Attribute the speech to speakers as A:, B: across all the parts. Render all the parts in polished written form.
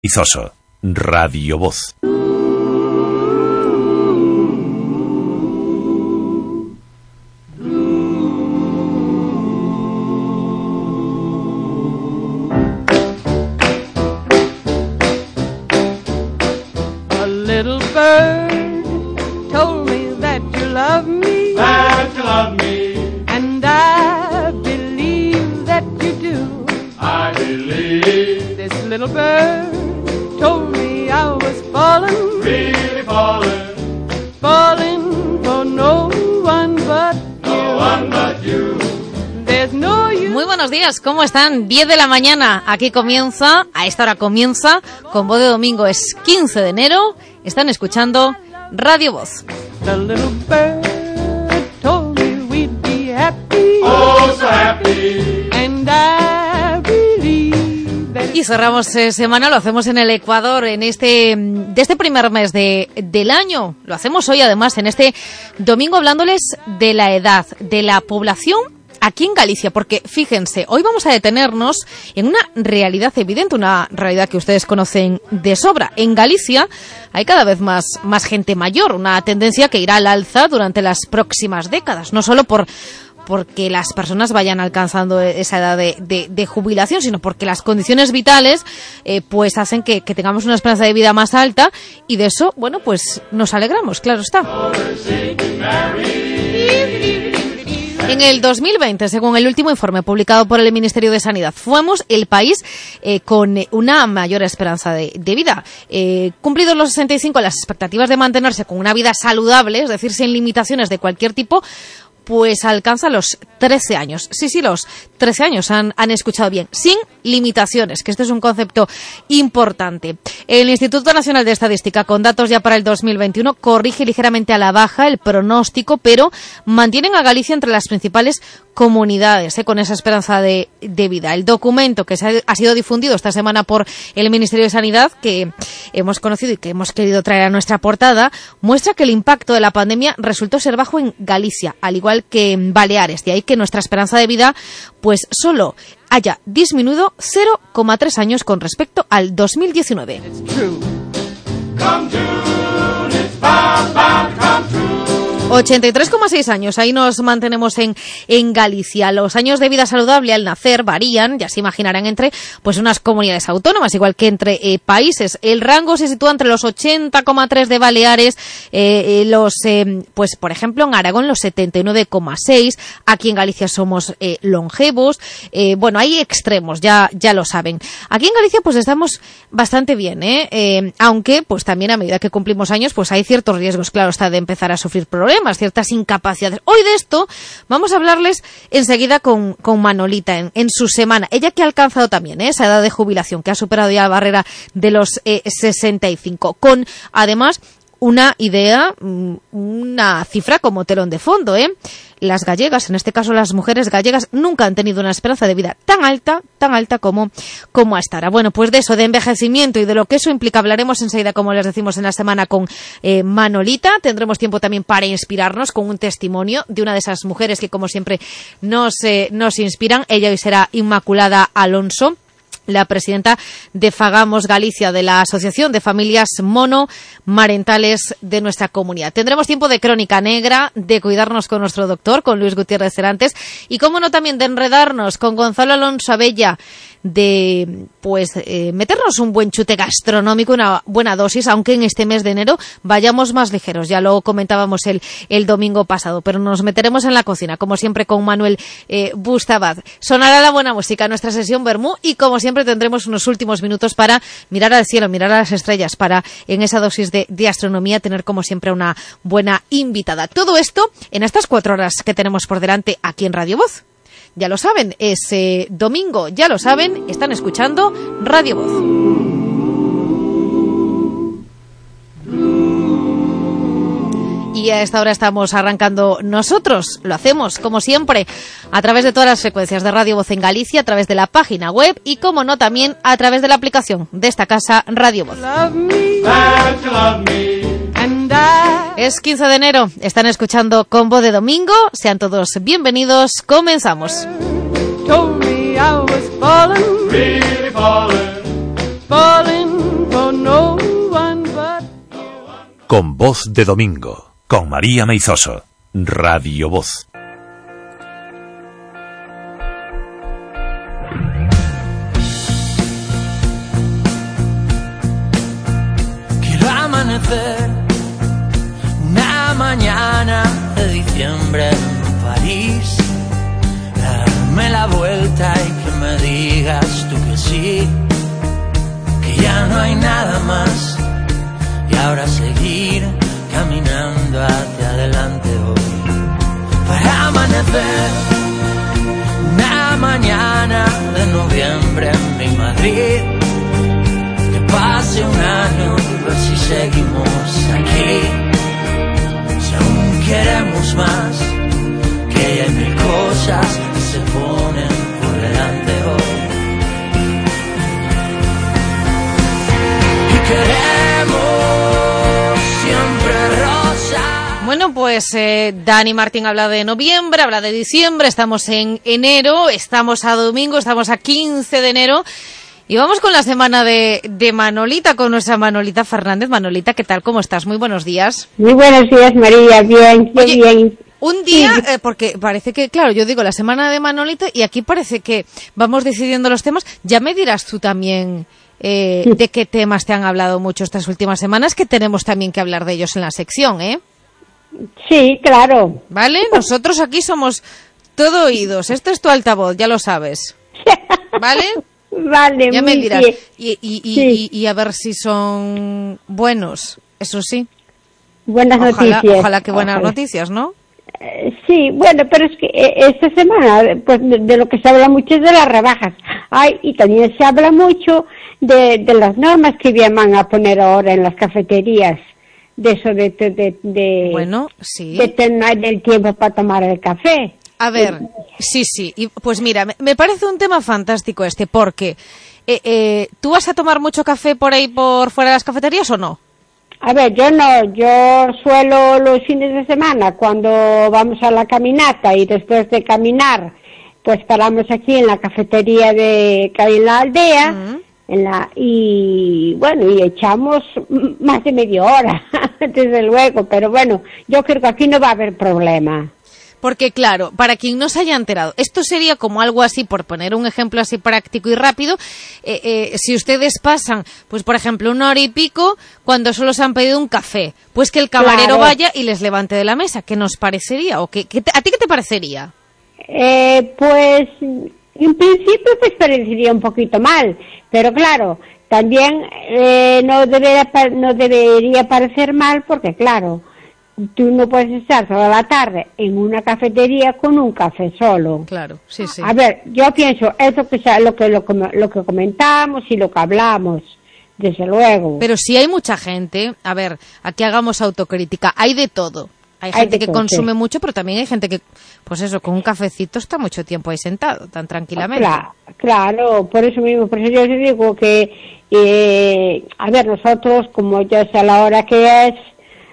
A: Izoso, Radio Voz.
B: A little bird told me that you love me, and I believe that you do.
C: I believe,
B: This little bird told me I was falling,
C: really falling,
B: falling for no one but
C: no one but you.
B: There's no use.
D: Muy buenos días, ¿cómo están? 10 de la mañana, aquí comienza, a esta hora comienza, con voz de domingo, es 15 de enero, están escuchando Radio Voz.
B: The little bird told me we'd be happy,
C: Oh, so happy,
B: and I believe that.
D: Y cerramos semana, lo hacemos en el Ecuador, de este primer mes del año, lo hacemos hoy además, en este domingo, hablándoles de la edad, de la población aquí en Galicia, porque fíjense, hoy vamos a detenernos en una realidad evidente, una realidad que ustedes conocen de sobra. En Galicia hay cada vez más gente mayor, una tendencia que irá al alza durante las próximas décadas, no solo porque las personas vayan alcanzando esa edad de jubilación, sino porque las condiciones vitales pues hacen que tengamos una esperanza de vida más alta, y de eso, bueno, pues nos alegramos, claro está. En el 2020, según el último informe publicado por el Ministerio de Sanidad, fuimos el país con una mayor esperanza de vida. Cumplidos los 65, las expectativas de mantenerse con una vida saludable, es decir, sin limitaciones de cualquier tipo, pues alcanza los 13 años. Sí, los 13 años, han escuchado bien, sin limitaciones, que este es un concepto importante. El Instituto Nacional de Estadística, con datos ya para el 2021, corrige ligeramente a la baja el pronóstico, pero mantienen a Galicia entre las principales comunidades con esa esperanza de vida. El documento que ha sido difundido esta semana por el Ministerio de Sanidad, que hemos conocido y que hemos querido traer a nuestra portada, muestra que el impacto de la pandemia resultó ser bajo en Galicia, al igual que en Baleares, de ahí que nuestra esperanza de vida pues solo haya disminuido 0,3 años con respecto al 2019.
B: It's true.
C: Come June, it's bound to come true.
D: 83,6 años, ahí nos mantenemos en Galicia. Los años de vida saludable al nacer varían, ya se imaginarán, entre pues unas comunidades autónomas, igual que entre países. El rango se sitúa entre los 80,3 de Baleares, pues por ejemplo en Aragón los 79,6, aquí en Galicia somos longevos. Bueno, hay extremos, ya lo saben. Aquí en Galicia pues estamos bastante bien, aunque pues también a medida que cumplimos años pues hay ciertos riesgos, claro está, de empezar a sufrir problemas, ciertas incapacidades. Hoy de esto vamos a hablarles enseguida con Manolita en su semana. Ella que ha alcanzado también esa edad de jubilación, que ha superado ya la barrera de los 65, con además una idea, una cifra como telón de fondo, Las gallegas, en este caso las mujeres gallegas, nunca han tenido una esperanza de vida tan alta como hasta ahora. Bueno, pues de eso, de envejecimiento y de lo que eso implica, hablaremos enseguida, como les decimos, en la semana con Manolita. Tendremos tiempo también para inspirarnos con un testimonio de una de esas mujeres que, como siempre, nos inspiran. Ella hoy será Inmaculada Alonso, la presidenta de Fagamos Galicia, de la Asociación de Familias Monomarentales de nuestra comunidad. Tendremos tiempo de crónica negra, de cuidarnos con nuestro doctor, con Luis Gutiérrez Cerantes, y cómo no también de enredarnos con Gonzalo Alonso Abella, de meternos un buen chute gastronómico, una buena dosis, aunque en este mes de enero vayamos más ligeros, ya lo comentábamos el domingo pasado, pero nos meteremos en la cocina, como siempre con Manuel Bustabad. Sonará la buena música, nuestra sesión Bermú, y como siempre tendremos unos últimos minutos para mirar al cielo, mirar a las estrellas, para en esa dosis de astronomía tener como siempre una buena invitada. Todo esto en estas 4 horas que tenemos por delante aquí en Radio Voz. Ya lo saben, es domingo, ya lo saben, están escuchando Radio Voz. Y a esta hora estamos arrancando nosotros, lo hacemos como siempre a través de todas las frecuencias de Radio Voz en Galicia, a través de la página web y, como no, también a través de la aplicación de esta casa, Radio Voz.
B: Love me,
C: Glad you love me.
B: and I.
D: Es 15 de enero, están escuchando Combo de Domingo, sean todos bienvenidos, comenzamos.
B: Told me I was falling,
C: Really falling,
B: falling for no one but.
A: Con Voz de Domingo, con María Meizoso. Radio Voz.
E: Quiero amanecer una mañana de diciembre en París, darme la vuelta y que me digas tú que sí, que ya no hay nada más y ahora seguir caminando hacia adelante hoy. Para amanecer una mañana de noviembre en mi Madrid, que pase un año y ver si seguimos aquí, si aún queremos más, que hay mil cosas que se ponen por delante hoy. Y queremos siempre rosa.
D: Bueno, pues Dani Martín habla de noviembre, habla de diciembre, estamos en enero, estamos a domingo, estamos a 15 de enero y vamos con la semana de Manolita, con nuestra Manolita Fernández. Manolita, ¿qué tal? ¿Cómo estás? Muy buenos días.
F: Muy buenos días, María. Bien,
D: Oye,
F: bien.
D: Un día, porque parece que, claro, yo digo la semana de Manolita y aquí parece que vamos decidiendo los temas. Ya me dirás tú también de qué temas te han hablado mucho estas últimas semanas, que tenemos también que hablar de ellos en la sección, ¿eh?
F: Sí, claro.
D: ¿Vale? Nosotros aquí somos todo oídos. Este es tu altavoz, ya lo sabes. ¿Vale?
F: Vale,
D: Ya me
F: muy
D: dirás.
F: bien.
D: Y a ver si son buenos, eso sí.
F: Buenas noticias.
D: Ojalá que buenas
F: Ojalá.
D: noticias, ¿no?
F: Sí, bueno, pero es que esta semana, pues de lo que se habla mucho es de las rebajas. Ay, y también se habla mucho de las normas que van a poner ahora en las cafeterías. De eso de
D: Bueno, sí.
F: de tener el tiempo para tomar el café.
D: A ver, sí. Y, pues mira, me parece un tema fantástico este, porque ¿tú vas a tomar mucho café por ahí por fuera de las cafeterías o no?
F: A ver, yo no, yo suelo los fines de semana, cuando vamos a la caminata y después de caminar, pues paramos aquí en la cafetería que hay en la aldea, y bueno, y echamos más de media hora, desde luego, pero bueno, yo creo que aquí no va a haber problema.
D: Porque claro, para quien no se haya enterado, esto sería como algo así, por poner un ejemplo así práctico y rápido, si ustedes pasan, pues por ejemplo, 1 hora y pico, cuando solo se han pedido un café, pues que el camarero
F: Claro.
D: vaya y les levante de la mesa. ¿Qué nos parecería? ¿O ¿a ti qué te parecería?
F: Pues en principio pues parecería un poquito mal, pero claro, también no debería parecer mal porque claro, tú no puedes estar toda la tarde en una cafetería con un café solo.
D: Claro, sí.
F: A ver, yo pienso, eso que sea lo que comentamos y lo que hablamos, desde luego.
D: Pero si hay mucha gente, a ver, aquí hagamos autocrítica, hay de todo. Hay gente que consume mucho, pero también hay gente que, pues eso, con un cafecito está mucho tiempo ahí sentado, tan tranquilamente.
F: Claro, por eso mismo, por eso yo te digo que, a ver, nosotros, como ya es a la hora que es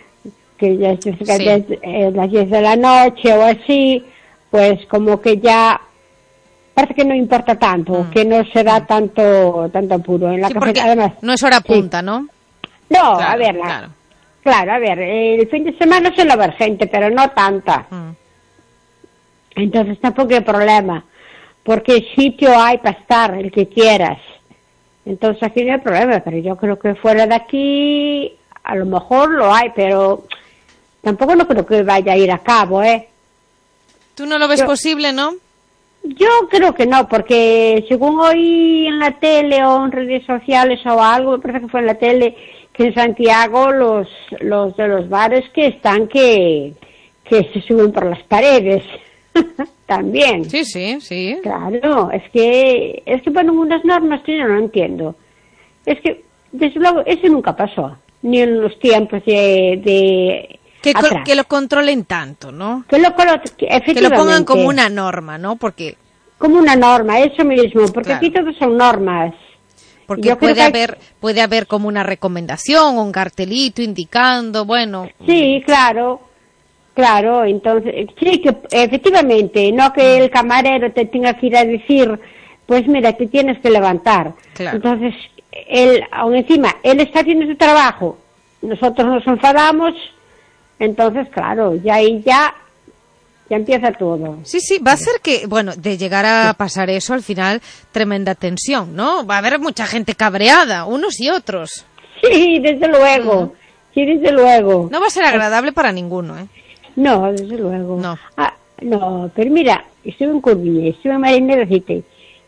F: las 10 de la noche o así, pues como que ya parece que no importa tanto, que no se da tanto apuro en la cafetería. Además,
D: no es hora punta, ¿no?
F: No,
D: Claro,
F: a ver, claro, a ver, el fin de semana suele haber gente, pero no tanta. Entonces tampoco hay problema, porque sitio hay para estar, el que quieras. Entonces aquí no hay problema, pero yo creo que fuera de aquí a lo mejor lo hay, pero tampoco no creo que vaya a ir a cabo, ¿eh?
D: ¿Tú no lo ves posible, no?
F: Yo creo que no, porque según oí en la tele o en redes sociales o algo, me parece que fue en la tele, que en Santiago los de los bares que se suben por las paredes también.
D: Sí.
F: Claro, es que ponen unas normas que yo no entiendo. Es que, desde luego, eso nunca pasó, ni en los tiempos de
D: que lo controlen tanto, ¿no?
F: Efectivamente.
D: Que lo pongan como una norma, ¿no? Porque
F: como una norma, eso mismo, porque
D: claro.
F: aquí todos son normas.
D: Porque puede haber como una recomendación, un cartelito indicando, bueno.
F: Sí, claro, entonces, sí, que efectivamente, no que el camarero te tenga que ir a decir, pues mira, te tienes que levantar.
D: Claro.
F: Entonces, él, aún encima, él está haciendo su trabajo, nosotros nos enfadamos, entonces, claro, ya ahí ya empieza todo.
D: Sí, va a ser que, bueno, de llegar a pasar eso, al final, tremenda tensión, ¿no? Va a haber mucha gente cabreada, unos y otros.
F: Sí, desde luego, sí, desde luego.
D: No va a ser agradable para ninguno, ¿eh?
F: No, desde luego.
D: No.
F: No, pero mira, estuve en Coruña, estuve en Marinero City,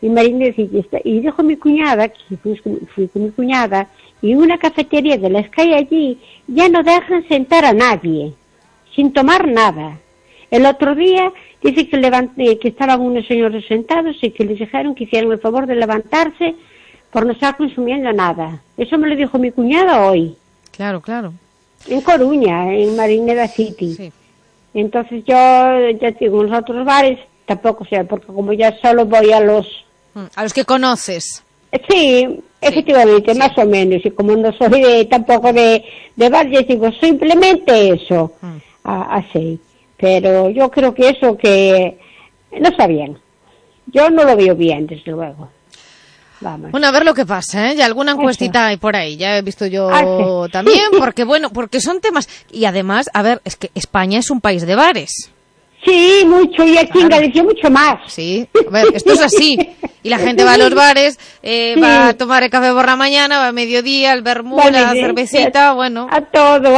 F: y dijo mi cuñada, que fui con mi cuñada, y en una cafetería de las que hay allí, ya no dejan sentar a nadie, sin tomar nada. El otro día dice que estaban unos señores sentados y que les dijeron que hicieran el favor de levantarse por no estar consumiendo nada. Eso me lo dijo mi cuñada hoy.
D: Claro.
F: En Coruña, en Marinera City.
D: Sí.
F: Entonces yo ya digo, en los otros bares tampoco sé, porque como ya solo voy a los
D: que conoces.
F: Sí, efectivamente, más o menos, y como no soy tampoco de bares, digo simplemente eso, así. Pero yo creo que eso que no está bien. Yo no lo veo bien, desde luego. Vamos.
D: Bueno, a ver lo que pasa, ¿eh? Ya alguna encuestita hay por ahí, ya he visto yo también, porque son temas... Y además, a ver, es que España es un país de bares.
F: Sí, mucho, y aquí en Galicia mucho más.
D: Sí, a ver, esto es así. Y la gente va a los bares, va a tomar el café por la mañana, va a mediodía, el vermú, la cervecita, bueno.
F: A todo,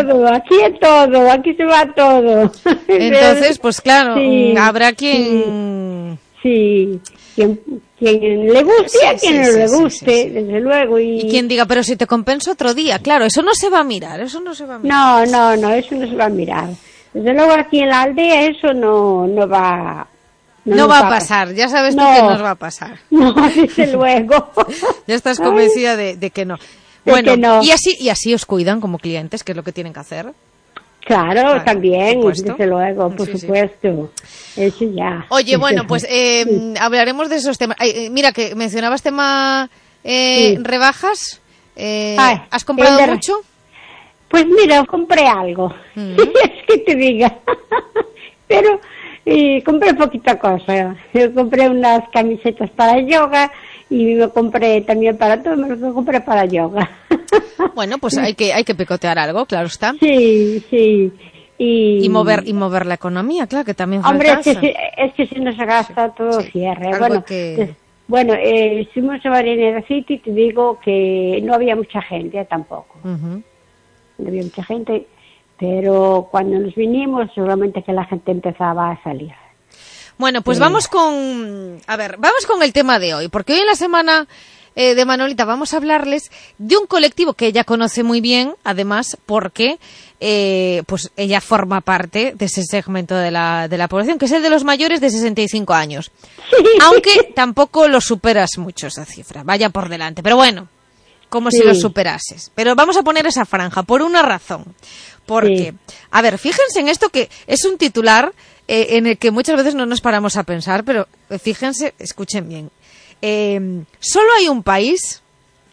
F: aquí se va todo.
D: Entonces, pues claro, habrá quien...
F: Sí, quien le guste y a quien no le guste, desde luego.
D: Y quien diga, pero si te compenso otro día, claro, eso no se va a mirar,
F: No, eso no se va a mirar. Desde luego aquí en la aldea eso no va...
D: No va a pasar, ya sabes tú que nos va a pasar.
F: No, desde luego.
D: Ya estás convencida de que no. Bueno, y así os cuidan como clientes, que es lo que tienen que hacer.
F: Claro, también, desde luego, por supuesto. Eso ya.
D: Oye, bueno, pues hablaremos de esos temas. Mira, que mencionabas tema rebajas. ¿Has comprado mucho?
F: Pues mira, compré algo. Es que te diga. Pero compré poquita cosa. Yo compré unas camisetas para yoga y me compré también para todo, me lo compré para yoga.
D: Bueno, pues hay que picotear algo, claro está.
F: Sí.
D: Y mover la economía, claro, que también falta.
F: Hombre, es que si no se gasta todo cierre. Bueno, fuimos a Marinera City, te digo que no había mucha gente tampoco. No había mucha gente, pero cuando nos vinimos, seguramente que la gente empezaba a salir.
D: Bueno, pues vamos con el tema de hoy, porque hoy en la semana de Manolita vamos a hablarles de un colectivo que ella conoce muy bien, además, porque pues ella forma parte de ese segmento de la población, que es el de los mayores de 65 años. Aunque tampoco lo superas mucho esa cifra, vaya por delante, pero bueno, como si lo superases. Pero vamos a poner esa franja por una razón. Porque, a ver, fíjense en esto, que es un titular en el que muchas veces no nos paramos a pensar, pero fíjense, escuchen bien. Solo hay un país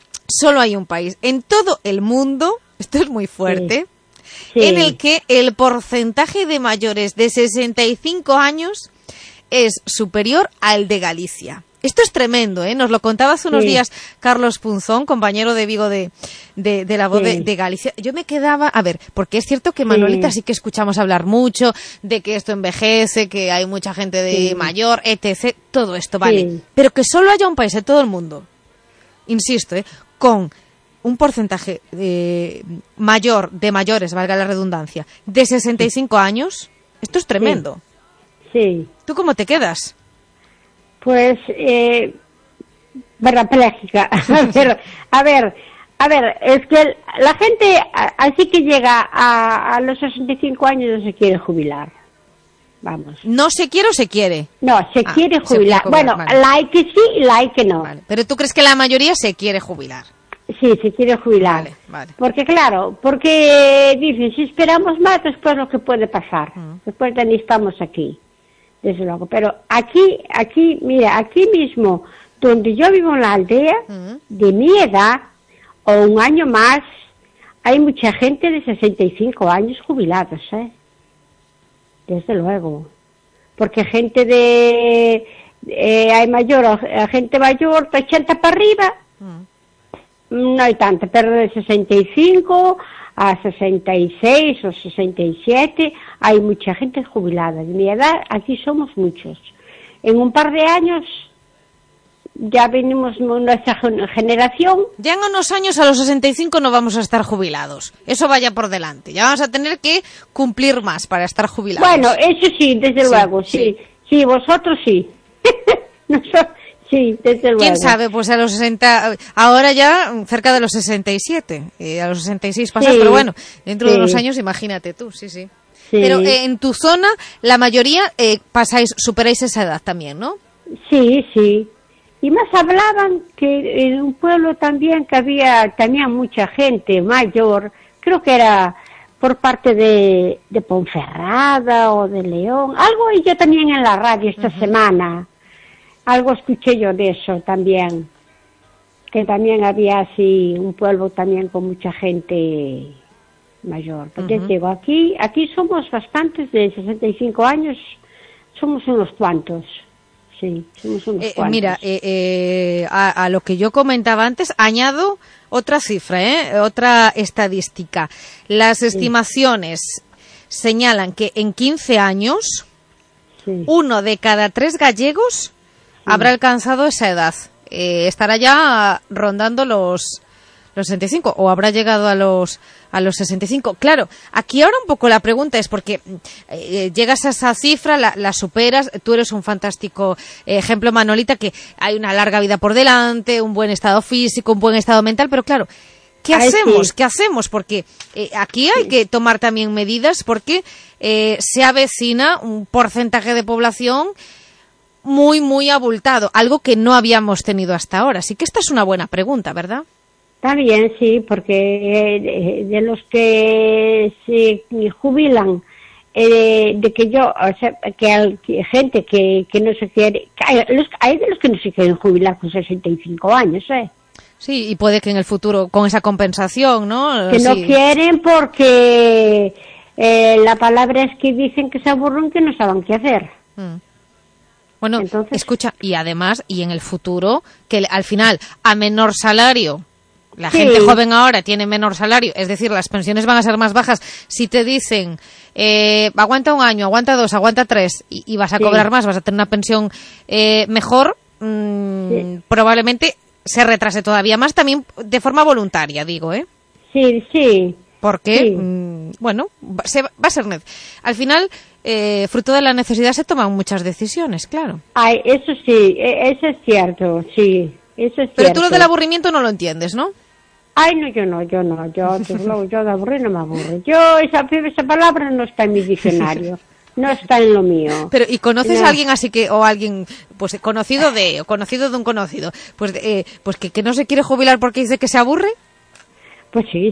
D: en todo el mundo, esto es muy fuerte, en el que el porcentaje de mayores de 65 años es superior al de Galicia. Esto es tremendo, ¿eh? Nos lo contaba hace unos días Carlos Punzón, compañero de Vigo de La Voz de Galicia. Yo me quedaba, a ver, porque es cierto que Manolita sí que escuchamos hablar mucho de que esto envejece, que hay mucha gente de mayor, etc. Todo esto, vale. Pero que solo haya un país en todo el mundo, insisto, con un porcentaje mayor de mayores, valga la redundancia, de 65 años, esto es tremendo.
F: Sí.
D: ¿Tú cómo te quedas?
F: Pues, parapléjica. A ver, es que la gente, así que llega a los 65 años, no se quiere jubilar. Vamos.
D: ¿No se quiere o se quiere?
F: No, se quiere jubilar. Bueno, vale. La hay que sí y la hay que no.
D: Vale. Pero tú crees que la mayoría se quiere jubilar.
F: Sí, se quiere jubilar. Vale. Porque dicen, si esperamos más, después lo que puede pasar. Después de ni estamos aquí. Desde luego, pero aquí, mira, aquí mismo, donde yo vivo en la aldea, de mi edad, o un año más, hay mucha gente de 65 años jubilados, Desde luego. Porque gente hay gente mayor, de 80 para arriba, no hay tanta, pero de 65 a 66 o 67 hay mucha gente jubilada. De mi edad, aquí somos muchos. En un par de años ya venimos nuestra generación.
D: Ya en unos años, a los 65, no vamos a estar jubilados. Eso vaya por delante. Ya vamos a tener que cumplir más para estar jubilados.
F: Bueno, eso sí, desde luego, sí. Sí, vosotros sí. Sí, desde luego.
D: ¿Quién sabe? Pues a los 60, ahora ya cerca de los 67, a los 66 pasas, pero bueno, dentro de unos años, imagínate tú, sí. Pero en tu zona, la mayoría superáis esa edad también, ¿no?
F: Sí. Y más hablaban que en un pueblo también que había también mucha gente mayor, creo que era por parte de Ponferrada o de León, algo y yo también en la radio esta semana, algo escuché yo de eso también, que también había así un pueblo también con mucha gente mayor. Porque digo, aquí somos bastantes de 65 años, somos unos cuantos. Sí, somos unos cuantos.
D: Mira, a lo que yo comentaba antes, añado otra cifra, otra estadística. Las estimaciones señalan que en 15 años, 1 de cada 3 gallegos habrá alcanzado esa edad. Estará ya rondando los 65 o habrá llegado a los 65. Claro, aquí ahora un poco la pregunta es porque llegas a esa cifra, la superas, tú eres un fantástico ejemplo, Manolita, que hay una larga vida por delante, un buen estado físico, un buen estado mental, pero claro, ¿qué hacemos? ¿Qué hacemos? Porque aquí hay que tomar también medidas porque se avecina un porcentaje de población muy, muy abultado, algo que no habíamos tenido hasta ahora. Así que esta es una buena pregunta, ¿verdad?
F: Está bien, sí, porque de los que se jubilan, de que yo, o sea, que hay gente que no se quiere, hay de los que no se quieren jubilar con 65 años,
D: Sí, y puede que en el futuro, con esa compensación, ¿no?
F: Que no quieren porque la palabra es que dicen que se aburren, que no saben qué hacer.
D: Bueno, entonces, escucha, y además, y en el futuro, que al final, a menor salario, la gente joven ahora tiene menor salario, es decir, las pensiones van a ser más bajas. Si te dicen, aguanta un año, aguanta 2, aguanta 3, y vas a cobrar más, vas a tener una pensión mejor, probablemente se retrase todavía más, también de forma voluntaria, digo, ¿eh?
F: Sí.
D: Porque, bueno, va a ser al final, fruto de la necesidad se toman muchas decisiones, claro.
F: Ay, eso sí, eso es cierto, sí, eso es cierto.
D: Pero tú lo del aburrimiento no lo entiendes, ¿no?
F: Ay, no, yo de aburrir no me aburro. Esa palabra no está en mi diccionario, no está en lo mío.
D: Pero, ¿y conoces a alguien así que, o alguien, pues, conocido de un conocido, pues que no se quiere jubilar porque dice que se aburre?
F: Pues sí,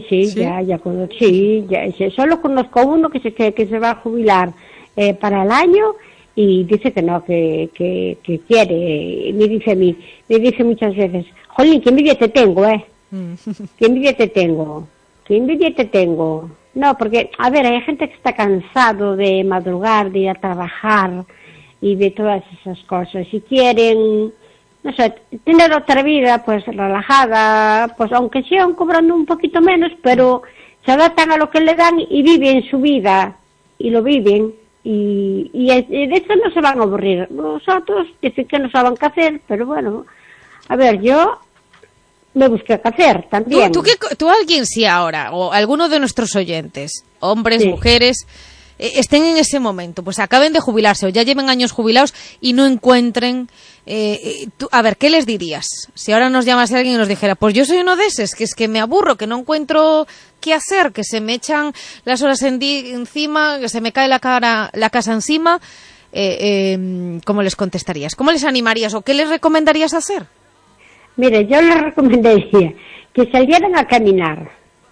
F: solo conozco uno que se va a jubilar para el año y dice que no, que quiere. Me dice muchas veces, jolín, qué envidia te tengo, qué envidia te tengo. No, porque, a ver, hay gente que está cansado de madrugar, de ir a trabajar y de todas esas cosas y quieren, no sé, tener otra vida pues relajada, pues aunque sean cobrando un poquito menos, pero se adaptan a lo que le dan y viven su vida y lo viven y de eso no se van a aburrir. Los otros dicen que no saben qué hacer, pero bueno, a ver, yo me busqué qué hacer también.
D: ¿Tú alguien sí ahora, o alguno de nuestros oyentes, hombres, mujeres, estén en ese momento, pues acaben de jubilarse o ya lleven años jubilados y no encuentren, a ver, ¿qué les dirías? Si ahora nos llamase alguien y nos dijera, pues yo soy uno de esos, que es que me aburro, que no encuentro qué hacer, que se me echan las horas encima, que se me cae la casa encima, ¿cómo les contestarías? ¿Cómo les animarías o qué les recomendarías hacer?
F: Mire, yo les recomendaría que salieran a caminar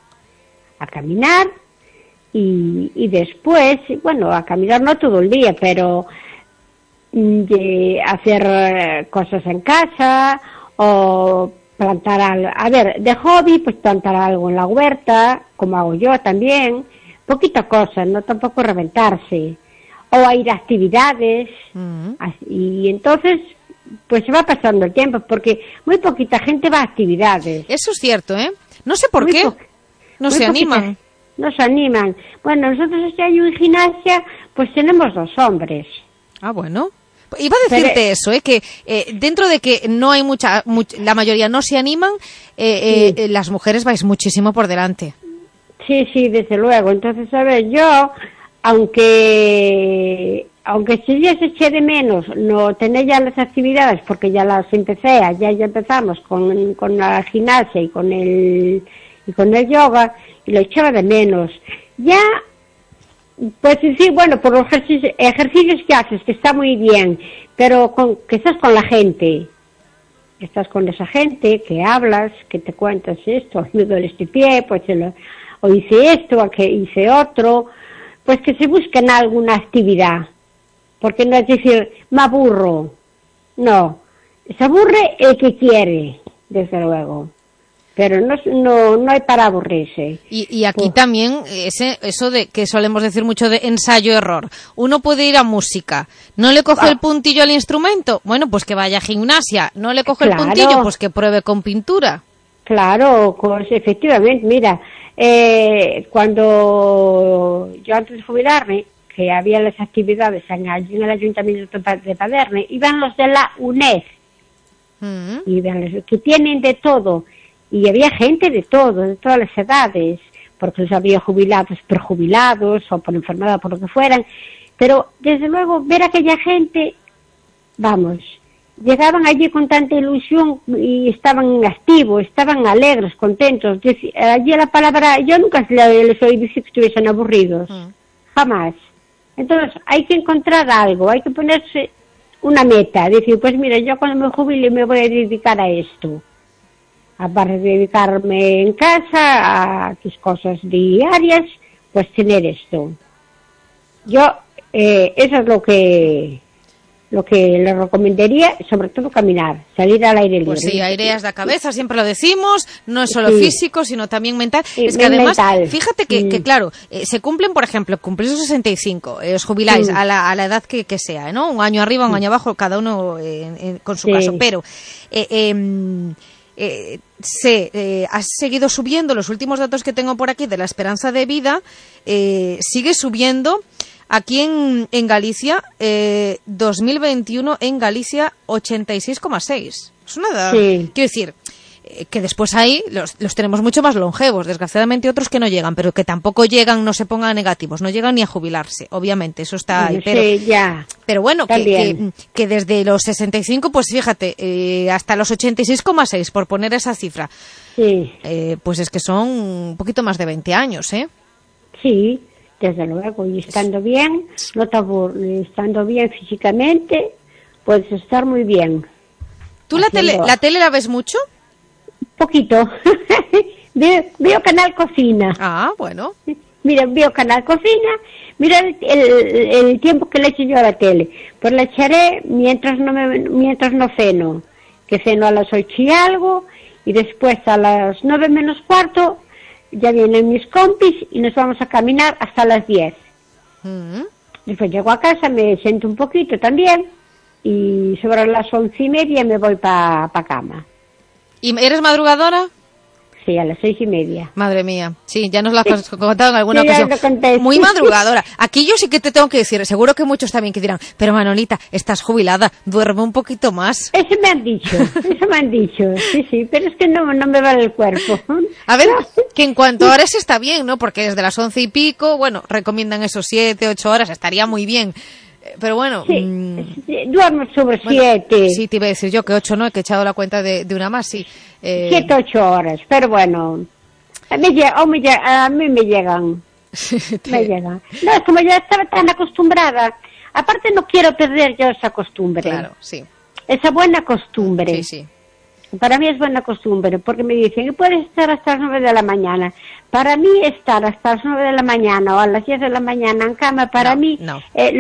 F: y después, bueno, a caminar no todo el día, pero hacer cosas en casa o plantar algo. A ver, de hobby, pues plantar algo en la huerta, como hago yo también, poquita cosa, no tampoco reventarse, o a ir a actividades, y entonces pues se va pasando el tiempo, porque muy poquita gente va a actividades.
D: Eso es cierto, ¿eh? No sé por
F: Muy
D: qué.
F: po-
D: No
F: muy
D: se
F: poquita-
D: animan.
F: No se animan. Bueno, nosotros este año en gimnasia, pues tenemos 2 hombres.
D: Ah, bueno. Iba a decirte eso, que dentro de que no hay la mayoría no se animan, las mujeres vais muchísimo por delante.
F: Sí, desde luego. Entonces, a ver, yo, aunque si ya se eché de menos no tener ya las actividades, porque ya las empecé, ya empezamos con la gimnasia y con el yoga, y lo echaba de menos. Ya, pues sí, bueno, por los ejercicios que haces, que está muy bien, pero que estás con la gente. Estás con esa gente, que hablas, que te cuentas esto, me duele este pie, pues o hice esto, o que hice otro, pues que se busquen alguna actividad, porque no es decir, me aburro, no, se aburre el que quiere, desde luego, pero no hay para aburrirse.
D: Y aquí también eso de que solemos decir mucho de ensayo-error. Uno puede ir a música, no le coge el puntillo al instrumento, bueno, pues que vaya a gimnasia, no le coge el puntillo, pues que pruebe con pintura.
F: Claro, pues efectivamente, mira, cuando yo antes de jubilarme, que había las actividades en el Ayuntamiento de Paderne, iban los de la UNED, iban los que tienen de todo, y había gente de todo, de todas las edades, porque los había jubilados, prejubilados, o por enfermedad, por lo que fueran, pero desde luego ver a aquella gente, vamos, llegaban allí con tanta ilusión y estaban activos, estaban alegres, contentos. Allí la palabra, yo nunca les oí decir que estuviesen aburridos, jamás. Entonces hay que encontrar algo, hay que ponerse una meta, decir, pues mira, yo cuando me jubile me voy a dedicar a esto. Aparte de dedicarme en casa a tus cosas diarias, pues tener esto. Yo, eso es lo que le recomendaría, sobre todo caminar, salir al aire libre.
D: Pues sí, aireas la cabeza, siempre lo decimos, no es solo
F: Sí.
D: físico, sino también mental.
F: Sí,
D: es que además,
F: mental.
D: fíjate que claro, se cumplen, por ejemplo, cumplís los 65, os jubiláis
F: Sí.
D: a la edad que sea, ¿no? Un año arriba, un año abajo, cada uno con su
F: Sí.
D: caso, pero has seguido subiendo, los últimos datos que tengo por aquí de la esperanza de vida, sigue subiendo. Aquí en Galicia, 2021 en Galicia, 86,6. Es una edad,
F: Sí.
D: quiero decir, que después ahí los tenemos mucho más longevos, desgraciadamente otros que no llegan, pero que tampoco llegan, no se pongan negativos, no llegan ni a jubilarse, obviamente, eso está ahí. Pero,
F: sí, ya.
D: pero bueno,
F: También.
D: que desde los 65, pues fíjate, hasta los 86,6, por poner esa cifra,
F: Sí,
D: pues es que son un poquito más de 20 años, ¿eh?
F: sí, desde luego. Y estando bien, no te aburres, estando bien físicamente, puedes estar muy bien.
D: ¿Tú la
F: Haciendo-
D: tele la ves mucho?
F: Poquito. Veo Canal Cocina.
D: Ah, bueno.
F: Mira, veo Canal Cocina. Mira el tiempo que le echo yo a la tele. Pues la echaré mientras no ceno. Que ceno a las 8 y algo. Y después a las 9 menos cuarto ya vienen mis compis y nos vamos a caminar hasta las 10. Después llego a casa, me siento un poquito también. Y sobre las 11:30 me voy pa cama.
D: ¿Y eres madrugadora?
F: Sí, a las 6:30.
D: Madre mía, sí, ya nos lo has contado en alguna
F: Sí, ya
D: ocasión.
F: lo conté.
D: Muy madrugadora. Aquí yo sí que te tengo que decir, seguro que muchos también que dirán, pero Manolita, estás jubilada, duerme un poquito más.
F: Eso me han dicho, sí, pero es que no me vale el cuerpo.
D: A ver, que en cuanto a horas está bien, ¿no? Porque desde las 11 y pico, bueno, recomiendan esos 7, 8 horas, estaría muy bien. Pero bueno,
F: Sí, duermo sobre 7,
D: sí, te iba a decir yo que 8 no, he que he echado la cuenta de una más, sí.
F: 7, 8 horas, pero bueno, a mí me llegan. Me llegan. No, es como ya estaba tan acostumbrada. Aparte no quiero perder yo esa costumbre.
D: Claro, sí.
F: Esa buena costumbre.
D: Sí, sí.
F: Para mí es buena costumbre, porque me dicen que puedes estar hasta las 9 de la mañana. para mí estar hasta las 9 de la mañana o a las 10 de la mañana en cama, para mí
D: no.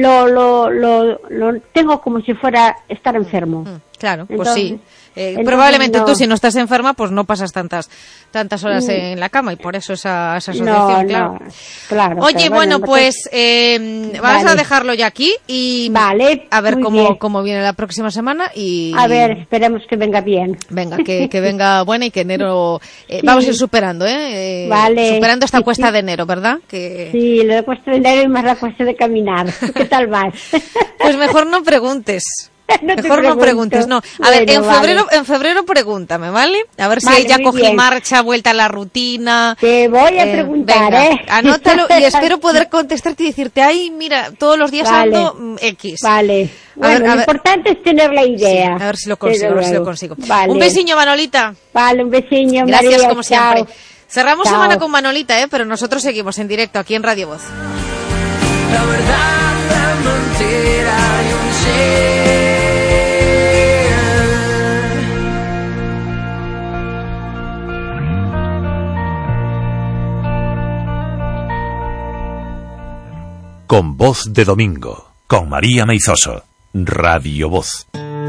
F: Lo tengo como si fuera estar enfermo.
D: Claro, pues
F: Entonces,
D: sí. Probablemente
F: no.
D: tú, si no estás enferma, pues no pasas tantas horas en la cama y por eso esa asociación, claro.
F: Claro.
D: Oye, bueno, pues vamos a dejarlo ya aquí y a ver cómo viene la próxima semana y
F: a ver, esperemos que venga bien.
D: Venga, que venga buena y que enero vamos a ir superando, superando esta cuesta de enero, ¿verdad?
F: Sí, la cuesta de enero y más la cuesta de caminar. ¿Qué tal vas?
D: Pues mejor no preguntes.
F: Mejor
D: no preguntes, no. A ver, en febrero pregúntame, ¿vale? A ver si ya cogí marcha, vuelta a la rutina.
F: Te voy a preguntar,
D: venga, anótalo y espero poder contestarte y decirte, ay, mira, todos los días ando X.
F: Vale. Bueno, lo importante es tener la idea.
D: Sí, a ver si lo consigo,
F: Vale.
D: Un besiño, Manolita.
F: Vale, un besiño,
D: Gracias,
F: María,
D: como siempre. Cerramos
F: Chao.
D: semana con Manolita, pero nosotros seguimos en directo aquí en Radio Voz.
E: La verdad, la mentira y un sí.
A: Con Voz de Domingo, con María Meizoso, Radio Voz.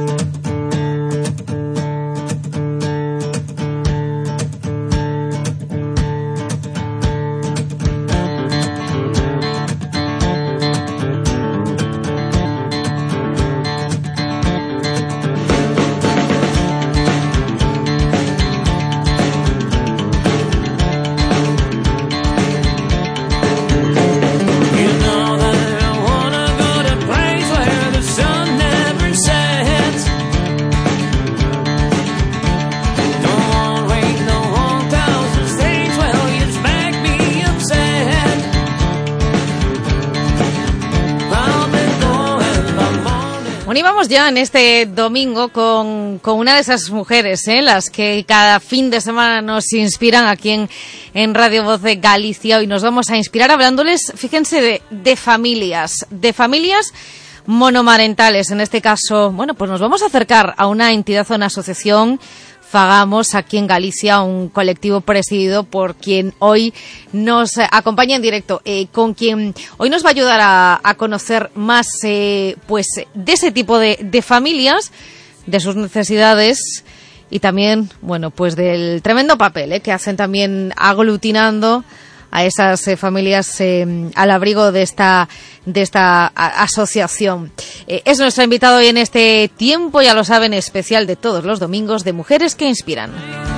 D: Bueno, y vamos ya en este domingo con una de esas mujeres, las que cada fin de semana nos inspiran aquí en Radio Voz de Galicia. Hoy nos vamos a inspirar hablándoles, fíjense, de familias monomarentales. En este caso, bueno, pues nos vamos a acercar a una entidad o una asociación, Fagamos, aquí en Galicia, un colectivo presidido por quien hoy nos acompaña en directo, con quien hoy nos va a ayudar a conocer más pues de ese tipo de familias, de sus necesidades y también, bueno, pues del tremendo papel que hacen también aglutinando a esas familias al abrigo de esta asociación. Es nuestro invitado hoy en este tiempo, ya lo saben, especial de todos los domingos de Mujeres que Inspiran.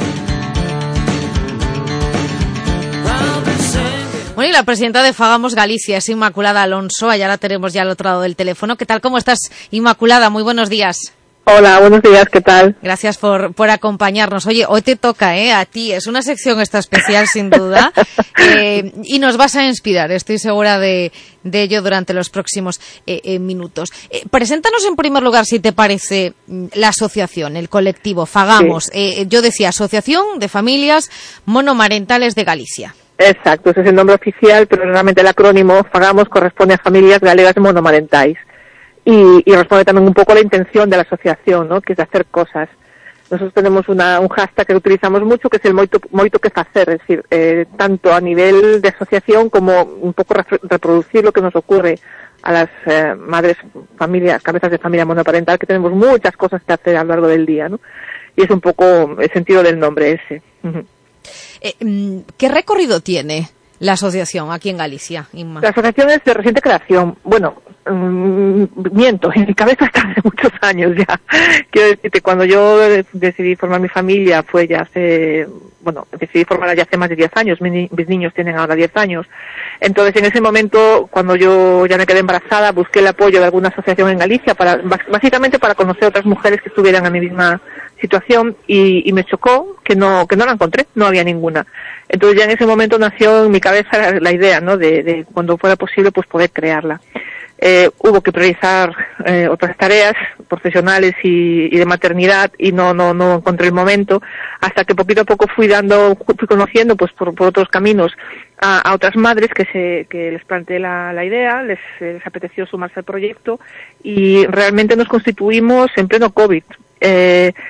D: Bueno, y la presidenta de Fagamos Galicia es Inmaculada Alonso, allá la tenemos ya al otro lado del teléfono. ¿Qué tal? ¿Cómo estás, Inmaculada? Muy buenos días.
G: Hola, buenos días, ¿qué tal?
D: Gracias por acompañarnos. Oye, hoy te toca, a ti, es una sección esta especial sin duda, y nos vas a inspirar, estoy segura de ello durante los próximos minutos. Preséntanos en primer lugar, si te parece, la asociación, el colectivo Fagamos. Sí. Yo decía, Asociación de Familias Monomarentales de Galicia.
G: Exacto, ese es el nombre oficial, pero realmente el acrónimo Fagamos corresponde a Familias Galegas Monomarentais. Y responde también un poco a la intención de la asociación, ¿no? Que es de hacer cosas. Nosotros tenemos un hashtag que utilizamos mucho, que es el moito que facer, es decir, tanto a nivel de asociación como un poco reproducir lo que nos ocurre a las madres, familias, cabezas de familia monoparental, que tenemos muchas cosas que hacer a lo largo del día, ¿no? Y es un poco el sentido del nombre ese.
D: ¿Qué recorrido tiene la asociación aquí en Galicia, Inma?
G: La asociación es de reciente creación. Bueno, miento, en mi cabeza está hace muchos años ya. Quiero decirte, cuando yo decidí formar mi familia decidí formarla ya hace más de 10 años, mis niños tienen ahora 10 años. Entonces, en ese momento, cuando yo ya me quedé embarazada, busqué el apoyo de alguna asociación en Galicia, básicamente para conocer otras mujeres que estuvieran en mi misma situación, y me chocó que no la encontré, no había ninguna. Entonces ya en ese momento nació en mi cabeza la idea, ¿no? De cuando fuera posible, pues poder crearla. Hubo que priorizar otras tareas profesionales y de maternidad, y no encontré el momento, hasta que poquito a poco fui conociendo pues por otros caminos a otras madres que les planteé la idea, les apeteció sumarse al proyecto, y realmente nos constituimos en pleno COVID.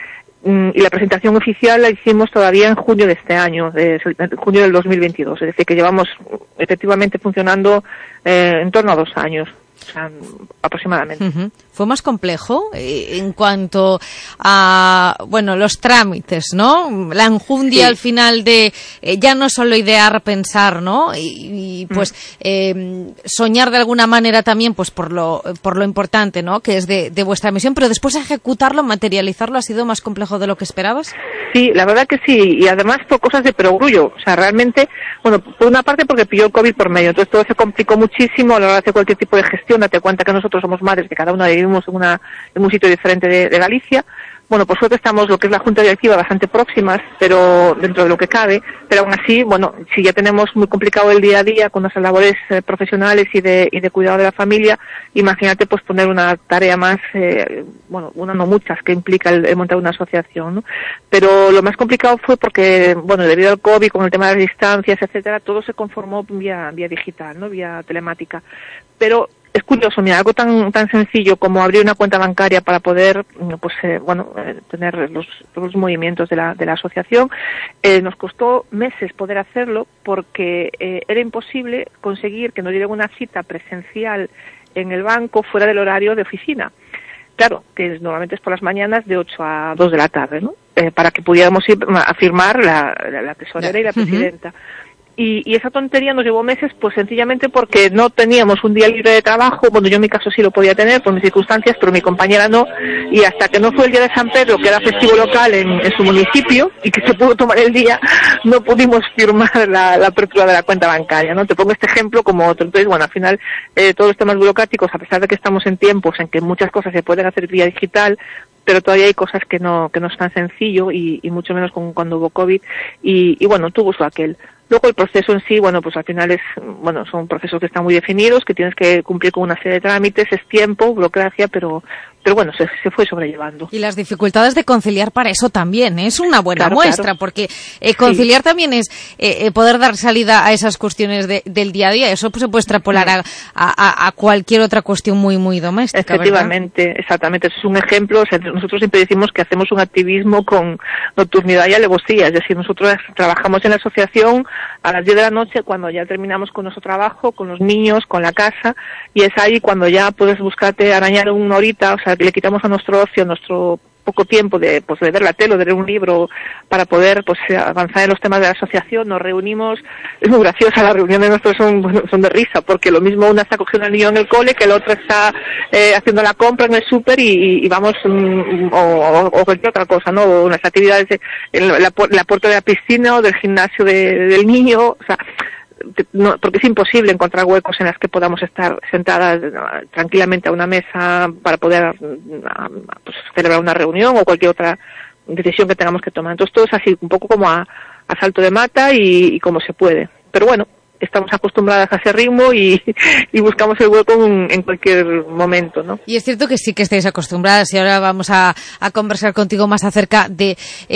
G: y la presentación oficial la hicimos todavía en junio de este año, junio del 2022, es decir, que llevamos efectivamente funcionando en torno a 2 años. O sea, aproximadamente.
D: ¿Fue más complejo en cuanto a, bueno, los trámites, ¿no? La enjundia al final de ya no solo idear, pensar, ¿no? Y pues soñar de alguna manera también, pues por lo importante, ¿no? Que es de vuestra misión, pero después ejecutarlo, materializarlo, ¿ha sido más complejo de lo que esperabas?
G: Sí, la verdad que sí, y además por cosas de perogrullo. O sea, realmente, bueno, por una parte porque pilló el COVID por medio, entonces todo se complicó muchísimo a la hora de hacer cualquier tipo de gestión. Date cuenta que nosotros somos madres, que cada una vivimos en un sitio diferente de Galicia. Bueno, por suerte estamos, lo que es la Junta Directiva, bastante próximas, pero dentro de lo que cabe, pero aún así, bueno, si ya tenemos muy complicado el día a día con nuestras labores profesionales y de cuidado de la familia, imagínate pues poner una tarea más, bueno, una no muchas, que implica el montar una asociación, ¿no? Pero lo más complicado fue porque, bueno, debido al COVID, con el tema de las distancias, etcétera, todo se conformó vía digital, ¿no? Vía telemática. Pero es curioso, mira, algo tan sencillo como abrir una cuenta bancaria para poder, pues, tener los movimientos de la asociación, nos costó meses poder hacerlo porque era imposible conseguir que nos dieran una cita presencial en el banco fuera del horario de oficina. Claro, que normalmente es por las mañanas de 8 a 2 de la tarde, ¿no? Para que pudiéramos ir a firmar la tesorera y la presidenta. Y esa tontería nos llevó meses, pues sencillamente porque no teníamos un día libre de trabajo. Bueno, yo en mi caso sí lo podía tener por mis circunstancias, pero mi compañera no. Y hasta que no fue el día de San Pedro, que era festivo local en su municipio, y que se pudo tomar el día, no pudimos firmar la apertura de la cuenta bancaria, ¿no? Te pongo este ejemplo como otro. Entonces, bueno, al final, todos los temas burocráticos, a pesar de que estamos en tiempos en que muchas cosas se pueden hacer vía digital, pero todavía hay cosas que no es tan sencillo, y mucho menos cuando hubo COVID, y bueno, tuvo su aquel. Luego el proceso en sí, bueno, pues al final son procesos que están muy definidos, que tienes que cumplir con una serie de trámites, es tiempo, burocracia, pero bueno, se fue sobrellevando.
D: Y las dificultades de conciliar para eso también es una buena muestra, porque conciliar también es poder dar salida a esas cuestiones del día a día. Eso pues, se puede extrapolar a cualquier otra cuestión muy, muy doméstica.
G: Efectivamente, ¿verdad? Exactamente. Eso es un ejemplo. O sea, nosotros siempre decimos que hacemos un activismo con nocturnidad y alevosía. Es decir, nosotros trabajamos en la asociación a las 10 de la noche, cuando ya terminamos con nuestro trabajo, con los niños, con la casa, y es ahí cuando ya puedes buscarte arañar una horita, o sea, que le quitamos a nuestro ocio, nuestro poco tiempo de ver la tele o de leer un libro para poder pues avanzar en los temas de la asociación. Nos reunimos, es muy graciosa, las reuniones nuestras son de risa, porque lo mismo una está cogiendo al niño en el cole, que el otro está haciendo la compra en el súper y vamos, o cualquier otra cosa, ¿no? O las actividades la puerta de la piscina o del gimnasio del niño, o sea, no, porque es imposible encontrar huecos en las que podamos estar sentadas tranquilamente a una mesa para poder pues, celebrar una reunión o cualquier otra decisión que tengamos que tomar. Entonces todo es así, un poco como a salto de mata y como se puede. Pero bueno, estamos acostumbradas a ese ritmo y buscamos el hueco en cualquier momento, ¿no? Y
D: es cierto que sí que estáis acostumbradas, y ahora vamos a conversar contigo más acerca de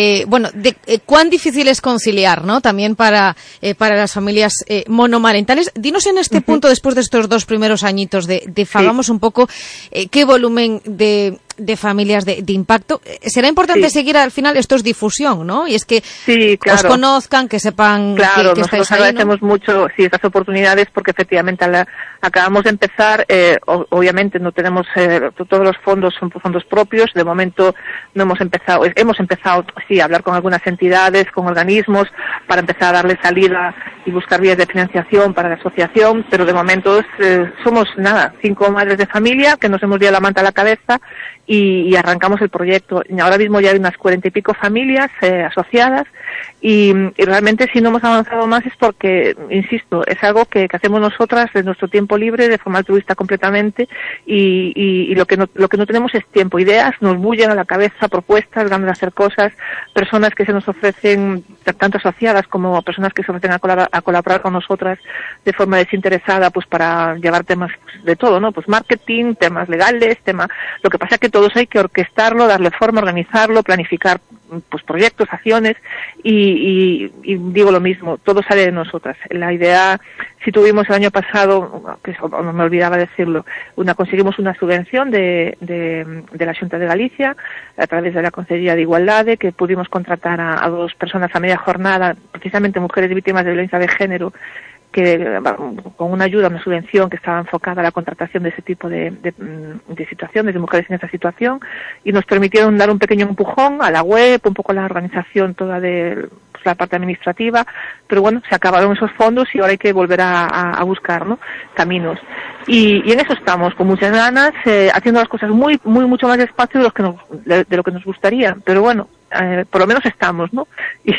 D: cuán difícil es conciliar, ¿no? También para las familias monomarentales. Dinos en este punto, después de estos 2 primeros añitos de Fagamos un poco, qué volumen de familias de impacto. Será importante seguir al final, esto es difusión, ¿no? Y es que os conozcan, que sepan que estáis ahí, ¿no?
G: Nosotros agradecemos mucho estas oportunidades, porque efectivamente acabamos de empezar, obviamente no tenemos todos los fondos, son fondos propios. De momento no hemos empezado sí a hablar con algunas entidades, con organismos, para empezar a darle salida y buscar vías de financiación para la asociación, pero de momento somos 5 madres de familia que nos hemos dado la manta a la cabeza y arrancamos el proyecto. Ahora mismo ya hay unas 40 y pico familias asociadas, y realmente si no hemos avanzado más es porque, insisto, es algo que hacemos nosotras de nuestro tiempo libre, de forma altruista completamente, y lo que no tenemos es tiempo. Ideas nos bullen a la cabeza, propuestas, ganas de hacer cosas, personas que se nos ofrecen, tanto asociadas como personas que se ofrecen a colaborar con nosotras de forma desinteresada, pues para llevar temas de todo, ¿no? Pues marketing, temas legales, lo que pasa es que todo eso hay que orquestarlo, darle forma, organizarlo, planificar pues proyectos, acciones, y digo lo mismo, todo sale de nosotras. La idea, si tuvimos el año pasado, que no me olvidaba decirlo, conseguimos una subvención de la Xunta de Galicia a través de la Consellería de Igualdade, que pudimos contratar a 2 personas a media jornada, precisamente mujeres víctimas de violencia de género, que con una ayuda, una subvención que estaba enfocada a la contratación de ese tipo de situaciones, de mujeres en esa situación, y nos permitieron dar un pequeño empujón a la web, un poco a la organización toda de la parte administrativa, pero bueno, se acabaron esos fondos y ahora hay que volver a buscar, ¿no?, caminos. Y en eso estamos, con muchas ganas, haciendo las cosas mucho más despacio de lo que nos gustaría, pero bueno, por lo menos estamos, ¿no?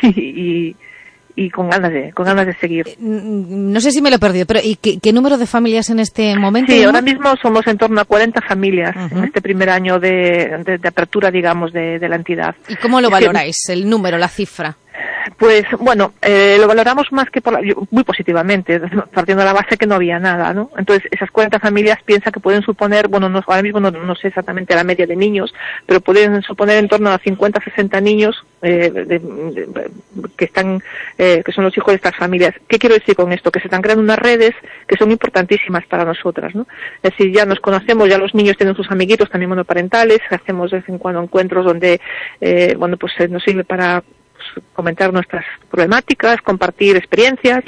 G: Y con ganas de seguir.
D: No sé si me lo he perdido, pero ¿y qué número de familias en este momento?
G: Sí, ahora mismo somos en torno a 40 familias en este primer año de apertura, digamos, de la entidad.
D: ¿Y cómo lo valoráis, el número, la cifra?
G: Pues bueno, lo valoramos más que muy positivamente, partiendo de la base que no había nada, ¿no? Entonces, esas 40 familias piensa que pueden suponer, bueno, ahora mismo no sé exactamente la media de niños, pero pueden suponer en torno a 50, 60 niños que son los hijos de estas familias. ¿Qué quiero decir con esto? Que se están creando unas redes que son importantísimas para nosotras, ¿no? Es decir, ya nos conocemos, ya los niños tienen sus amiguitos también monoparentales, hacemos de vez en cuando encuentros donde, pues nos sirve para comentar nuestras problemáticas, compartir experiencias,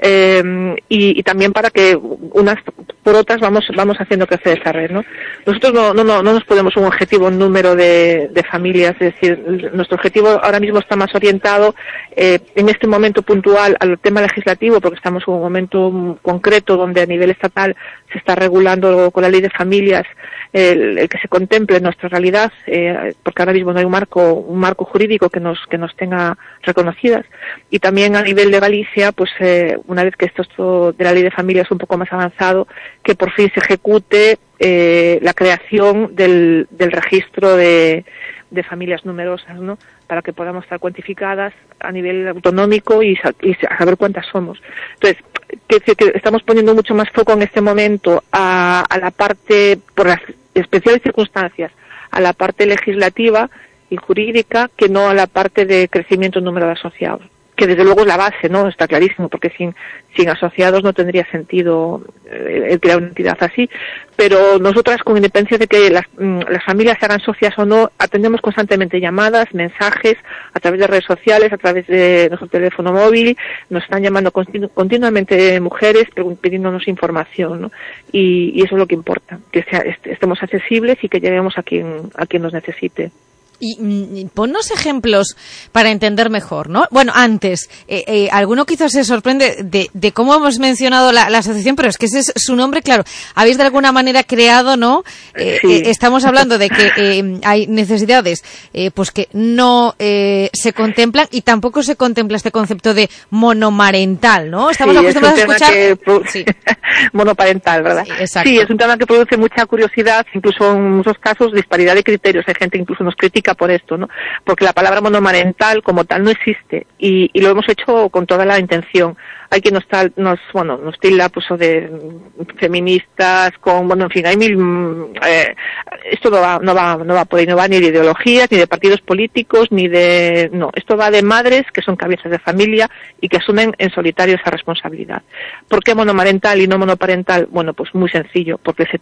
G: y también para que unas por otras vamos haciendo crecer esa red, ¿no? Nosotros no nos ponemos un objetivo, un número de familias, es decir, nuestro objetivo ahora mismo está más orientado en este momento puntual al tema legislativo, porque estamos en un momento concreto donde a nivel estatal se está regulando con la ley de familias el que se contemple nuestra realidad, porque ahora mismo no hay un marco jurídico que nos tenga reconocidas, y también a nivel de Galicia, pues una vez que esto de la ley de familia es un poco más avanzado, que por fin se ejecute la creación del registro de familias numerosas, ¿no?, para que podamos estar cuantificadas a nivel autonómico y saber cuántas somos. Entonces, que estamos poniendo mucho más foco en este momento a la parte, por las especiales circunstancias, a la parte legislativa y jurídica, que no a la parte de crecimiento en número de asociados, que desde luego es la base, ¿no?, está clarísimo, porque sin asociados no tendría sentido el crear una entidad así, pero nosotras, con independencia de que las familias se hagan socias o no, atendemos constantemente llamadas, mensajes, a través de redes sociales, a través de nuestro teléfono móvil, nos están llamando continuamente mujeres pidiéndonos información, ¿no?, y eso es lo que importa, que estemos accesibles y que lleguemos a quien nos necesite.
D: Y ponnos ejemplos para entender mejor, ¿no? Bueno, antes, alguno quizás se sorprende de cómo hemos mencionado la asociación, pero es que ese es su nombre, claro. Habéis de alguna manera creado, ¿no?
G: Sí.
D: Estamos hablando de que hay necesidades pues que no se contemplan, y tampoco se contempla este concepto de monomarental, ¿no? Estamos acostumbrados a escuchar...
G: Sí. Monoparental, ¿verdad?
D: Sí, exacto.
G: Sí, es un tema que produce mucha curiosidad, incluso en muchos casos disparidad de criterios. Hay gente que incluso nos critica por esto, ¿no? Porque la palabra monomarental como tal no existe, y lo hemos hecho con toda la intención. Hay quien nos tilda pues de feministas, en fin, hay esto no va por ahí, no va ni de ideologías, ni de partidos políticos, esto va de madres que son cabezas de familia y que asumen en solitario esa responsabilidad. ¿Por qué monomarental y no monoparental? Bueno, pues muy sencillo, porque el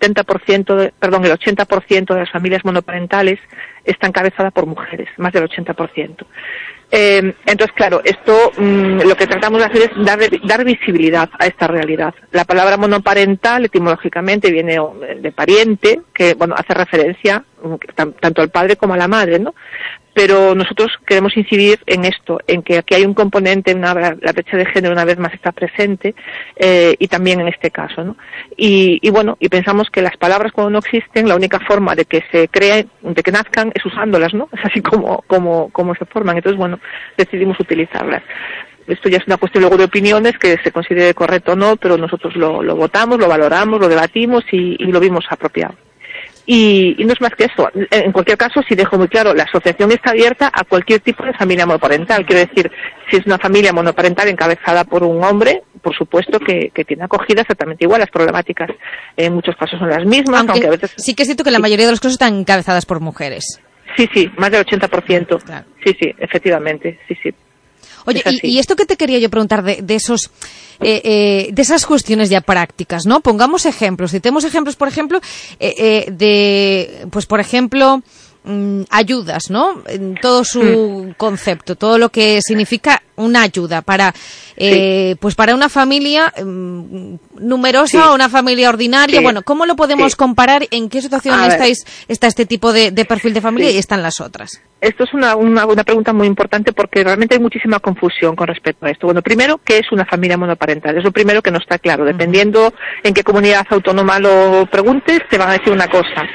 G: 80% de las familias monoparentales está encabezada por mujeres, más del 80%. Entonces, claro, esto lo que tratamos de hacer es dar visibilidad a esta realidad. La palabra monoparental etimológicamente viene de pariente, que hace referencia tanto al padre como a la madre, ¿no? Pero nosotros queremos incidir en esto, en que aquí hay un componente, la brecha de género una vez más está presente, y también en este caso, ¿no? Y pensamos que las palabras, cuando no existen, la única forma de que se creen, de que nazcan, es usándolas, ¿no? Es así como se forman. Entonces, decidimos utilizarlas. Esto ya es una cuestión luego de opiniones, que se considere correcto o no, pero nosotros lo votamos, lo valoramos, lo debatimos y lo vimos apropiado. Y no es más que eso. En cualquier caso, sí dejo muy claro, la asociación está abierta a cualquier tipo de familia monoparental. Quiero decir, si es una familia monoparental encabezada por un hombre, por supuesto que tiene acogida exactamente igual. Las problemáticas en muchos casos son las mismas, aunque a veces...
D: Sí que es cierto que la mayoría de los casos están encabezadas por mujeres.
G: Sí, más del 80%.
D: Claro.
G: Sí, efectivamente, sí.
D: Oye, y esto que te quería yo preguntar de esos de esas cuestiones ya prácticas, ¿no? Pongamos ejemplos. Citemos ejemplos, por ejemplo, pues por ejemplo, ayudas, ¿no? En todo su concepto, todo lo que significa una ayuda para pues para una familia numerosa o una familia ordinaria. Bueno, ¿cómo lo podemos comparar? ¿En qué situación está este tipo de perfil de familia y están las otras?
G: Esto es una pregunta muy importante porque realmente hay muchísima confusión con respecto a esto. Bueno, primero, ¿qué es una familia monoparental? Es lo primero que no está claro. Dependiendo en qué comunidad autónoma lo preguntes, te van a decir una cosa.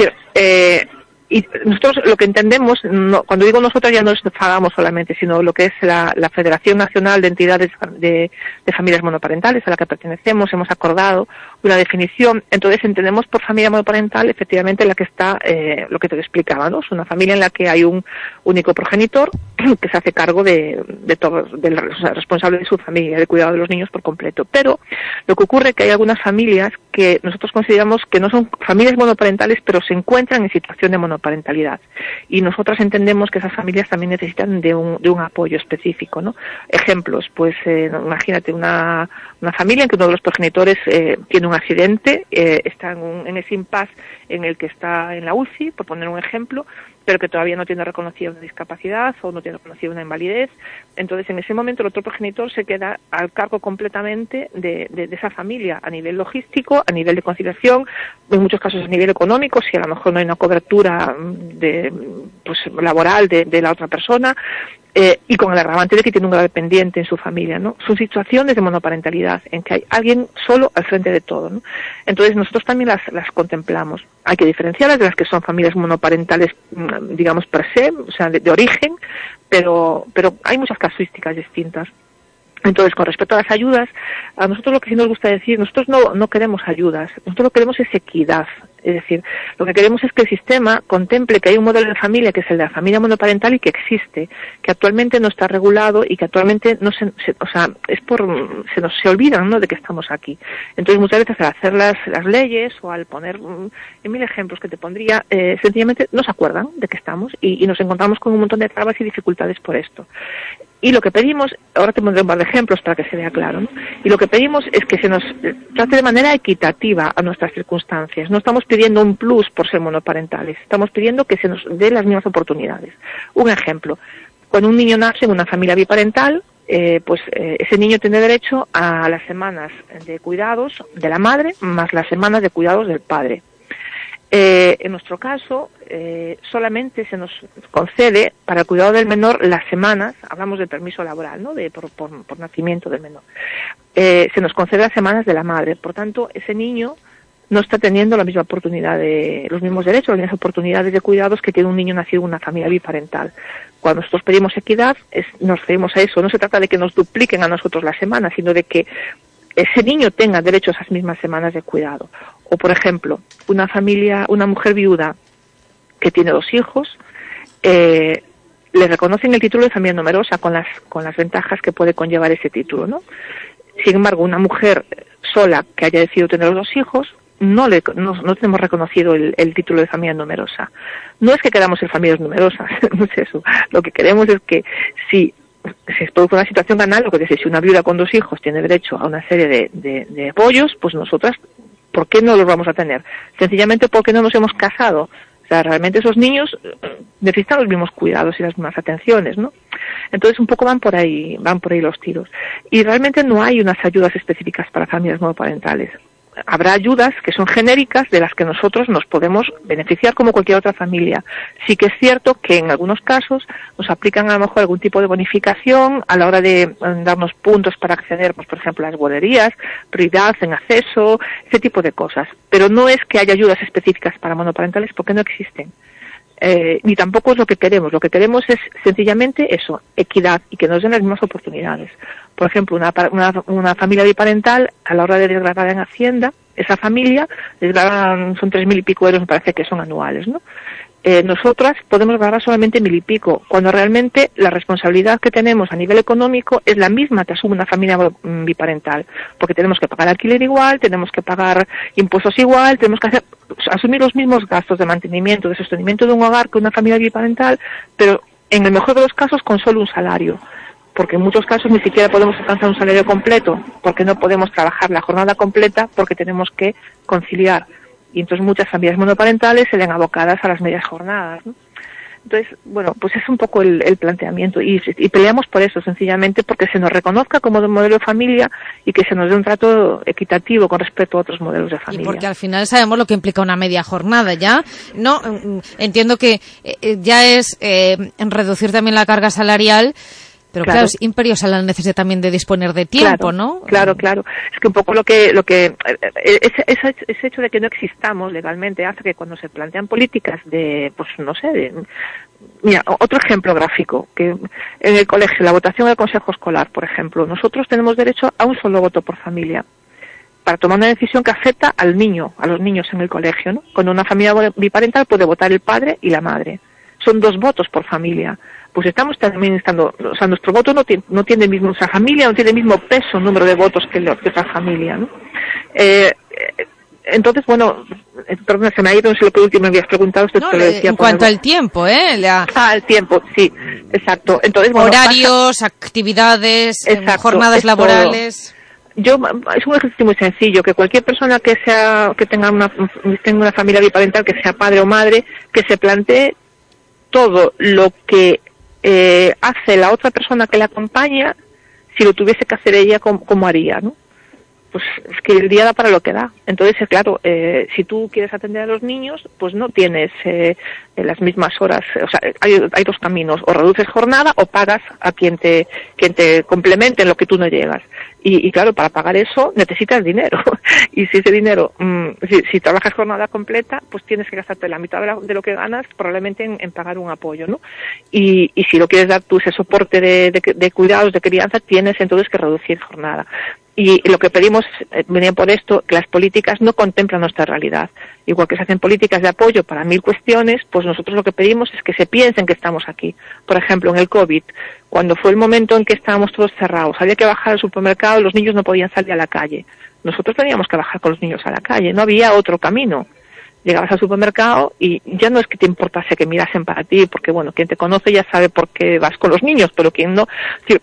G: Y nosotros lo que entendemos, cuando digo nosotros ya no es FAGAMOS solamente, sino lo que es la Federación Nacional de Entidades de Familias Monoparentales a la que pertenecemos, hemos acordado una definición. Entonces entendemos por familia monoparental efectivamente la que está, lo que te explicaba, ¿no? Es una familia en la que hay un único progenitor que se hace cargo de todos, responsable de su familia, de cuidado de los niños por completo. Pero lo que ocurre es que hay algunas familias que nosotros consideramos que no son familias monoparentales, pero se encuentran en situación de monoparentalidad. Y nosotras entendemos que esas familias también necesitan de un apoyo específico, ¿no? Ejemplos, pues imagínate una familia en que uno de los progenitores tiene un accidente, está en ese impasse en el que está en la UCI, por poner un ejemplo, pero que todavía no tiene reconocida una discapacidad o no tiene reconocida una invalidez. Entonces, en ese momento, el otro progenitor se queda al cargo completamente de esa familia, a nivel logístico, a nivel de conciliación, en muchos casos a nivel económico, si a lo mejor no hay una cobertura laboral de la otra persona, y con el agravante de que tiene un grave pendiente en su familia, ¿no? Son situaciones de monoparentalidad en que hay alguien solo al frente de todo, ¿no? Entonces nosotros también las contemplamos. Hay que diferenciarlas de las que son familias monoparentales, digamos per se, o sea, de origen, pero hay muchas casuísticas distintas. Entonces, con respecto a las ayudas, a nosotros lo que sí nos gusta decir, nosotros no queremos ayudas, nosotros lo que queremos es equidad. Es decir, lo que queremos es que el sistema contemple que hay un modelo de familia que es el de la familia monoparental y que existe, que actualmente no está regulado y que actualmente se olvidan, ¿no?, de que estamos aquí. Entonces, muchas veces al hacer las leyes o al poner en 1000 ejemplos que te pondría, sencillamente no se acuerdan de que estamos y nos encontramos con un montón de trabas y dificultades por esto. Y lo que pedimos, ahora te pondré un par de ejemplos para que se vea claro, ¿no? Y lo que pedimos es que se nos trate de manera equitativa a nuestras circunstancias. No estamos pidiendo un plus por ser monoparentales, estamos pidiendo que se nos dé las mismas oportunidades. Un ejemplo, cuando un niño nace en una familia biparental, ese niño tiene derecho a las semanas de cuidados de la madre más las semanas de cuidados del padre. En nuestro caso, solamente se nos concede para el cuidado del menor las semanas, hablamos del permiso laboral, ¿no?, por nacimiento del menor. Se nos concede las semanas de la madre, por tanto, ese niño no está teniendo la misma oportunidad los mismos derechos, las mismas oportunidades de cuidados que tiene un niño nacido en una familia biparental. Cuando nosotros pedimos equidad, nos referimos a eso. No se trata de que nos dupliquen a nosotros las semanas, sino de que ese niño tenga derecho a esas mismas semanas de cuidado. O, por ejemplo, una mujer viuda que tiene 2 hijos, le reconocen el título de familia numerosa con las ventajas que puede conllevar ese título, ¿no? Sin embargo, una mujer sola que haya decidido tener los 2 hijos, no tenemos reconocido el título de familia numerosa. No es que queramos ser familias numerosas, no es eso. Lo que queremos es que si se produce una situación análoga, es decir, si una viuda con 2 hijos tiene derecho a una serie de apoyos, pues nosotras, ¿por qué no los vamos a tener? Sencillamente porque no nos hemos casado. O sea, realmente esos niños necesitan los mismos cuidados y las mismas atenciones, ¿no? Entonces un poco van por ahí los tiros. Y realmente no hay unas ayudas específicas para familias monoparentales. Habrá ayudas que son genéricas de las que nosotros nos podemos beneficiar como cualquier otra familia. Sí que es cierto que en algunos casos nos aplican a lo mejor algún tipo de bonificación a la hora de darnos puntos para acceder, pues por ejemplo, a las guarderías, prioridad en acceso, ese tipo de cosas. Pero no es que haya ayudas específicas para monoparentales porque no existen. Ni tampoco es lo que queremos. Lo que queremos es sencillamente eso, equidad y que nos den las mismas oportunidades. Por ejemplo, una familia biparental, a la hora de declarar en Hacienda, esa familia declaran, son 3.000 y pico euros, me parece que son anuales, ¿no? nosotras podemos ganar solamente 1.000 y pico, cuando realmente la responsabilidad que tenemos a nivel económico es la misma que asume una familia biparental, porque tenemos que pagar alquiler igual, tenemos que pagar impuestos igual, tenemos que asumir los mismos gastos de mantenimiento, de sostenimiento de un hogar que una familia biparental, pero en el mejor de los casos con solo un salario, porque en muchos casos ni siquiera podemos alcanzar un salario completo, porque no podemos trabajar la jornada completa, porque tenemos que conciliar. Y entonces muchas familias monoparentales se ven abocadas a las medias jornadas, ¿no? Entonces, bueno, pues es un poco el planteamiento y peleamos por eso, sencillamente porque se nos reconozca como un modelo de familia y que se nos dé un trato equitativo con respecto a otros modelos de familia.
D: Y porque al final sabemos lo que implica una media jornada, ¿ya? No, entiendo que ya es reducir también la carga salarial. Pero claro, es imperiosa la necesidad también de disponer de tiempo,
G: claro,
D: ¿no?
G: Claro. Es que un poco ese hecho de que no existamos legalmente hace que cuando se plantean políticas mira, otro ejemplo gráfico, que en el colegio, la votación del consejo escolar, por ejemplo, nosotros tenemos derecho a un solo voto por familia para tomar una decisión que afecta al niño, a los niños en el colegio, ¿no? Cuando una familia biparental puede votar el padre y la madre. Son 2 votos por familia. Pues estamos también o sea, nuestro voto no tiene el mismo, nuestra familia no tiene el mismo peso, número de votos que otra familia, ¿no? Entonces, bueno, perdona, se me ha ido, no sé lo que último me habías preguntado.
D: En cuanto al tiempo,
G: el tiempo, sí, exacto. Entonces, bueno,
D: horarios, actividades, jornadas laborales.
G: Es un ejercicio muy sencillo, que cualquier persona que tenga una familia biparental, que sea padre o madre, que se plantee todo lo que hace la otra persona que la acompaña, si lo tuviese que hacer ella, ¿cómo haría, no? Pues es que el día da para lo que da. Entonces, claro, si tú quieres atender a los niños, pues no tienes las mismas horas. O sea, hay 2 caminos: o reduces jornada o pagas a quien te complemente en lo que tú no llegas. Y claro, para pagar eso necesitas dinero. Y si ese dinero, si trabajas jornada completa, pues tienes que gastarte la mitad de lo que ganas probablemente en pagar un apoyo, ¿no? Y si lo quieres dar tú ese soporte de cuidados, de crianza, tienes entonces que reducir jornada. Y lo que pedimos, venía por esto, que las políticas no contemplan nuestra realidad. Igual que se hacen políticas de apoyo para 1000 cuestiones, pues nosotros lo que pedimos es que se piensen que estamos aquí. Por ejemplo, en el COVID, cuando fue el momento en que estábamos todos cerrados, había que bajar al supermercado, los niños no podían salir a la calle. Nosotros teníamos que bajar con los niños a la calle, no había otro camino. Llegabas al supermercado y ya no es que te importase que mirasen para ti, porque bueno, quien te conoce ya sabe por qué vas con los niños, pero quien no,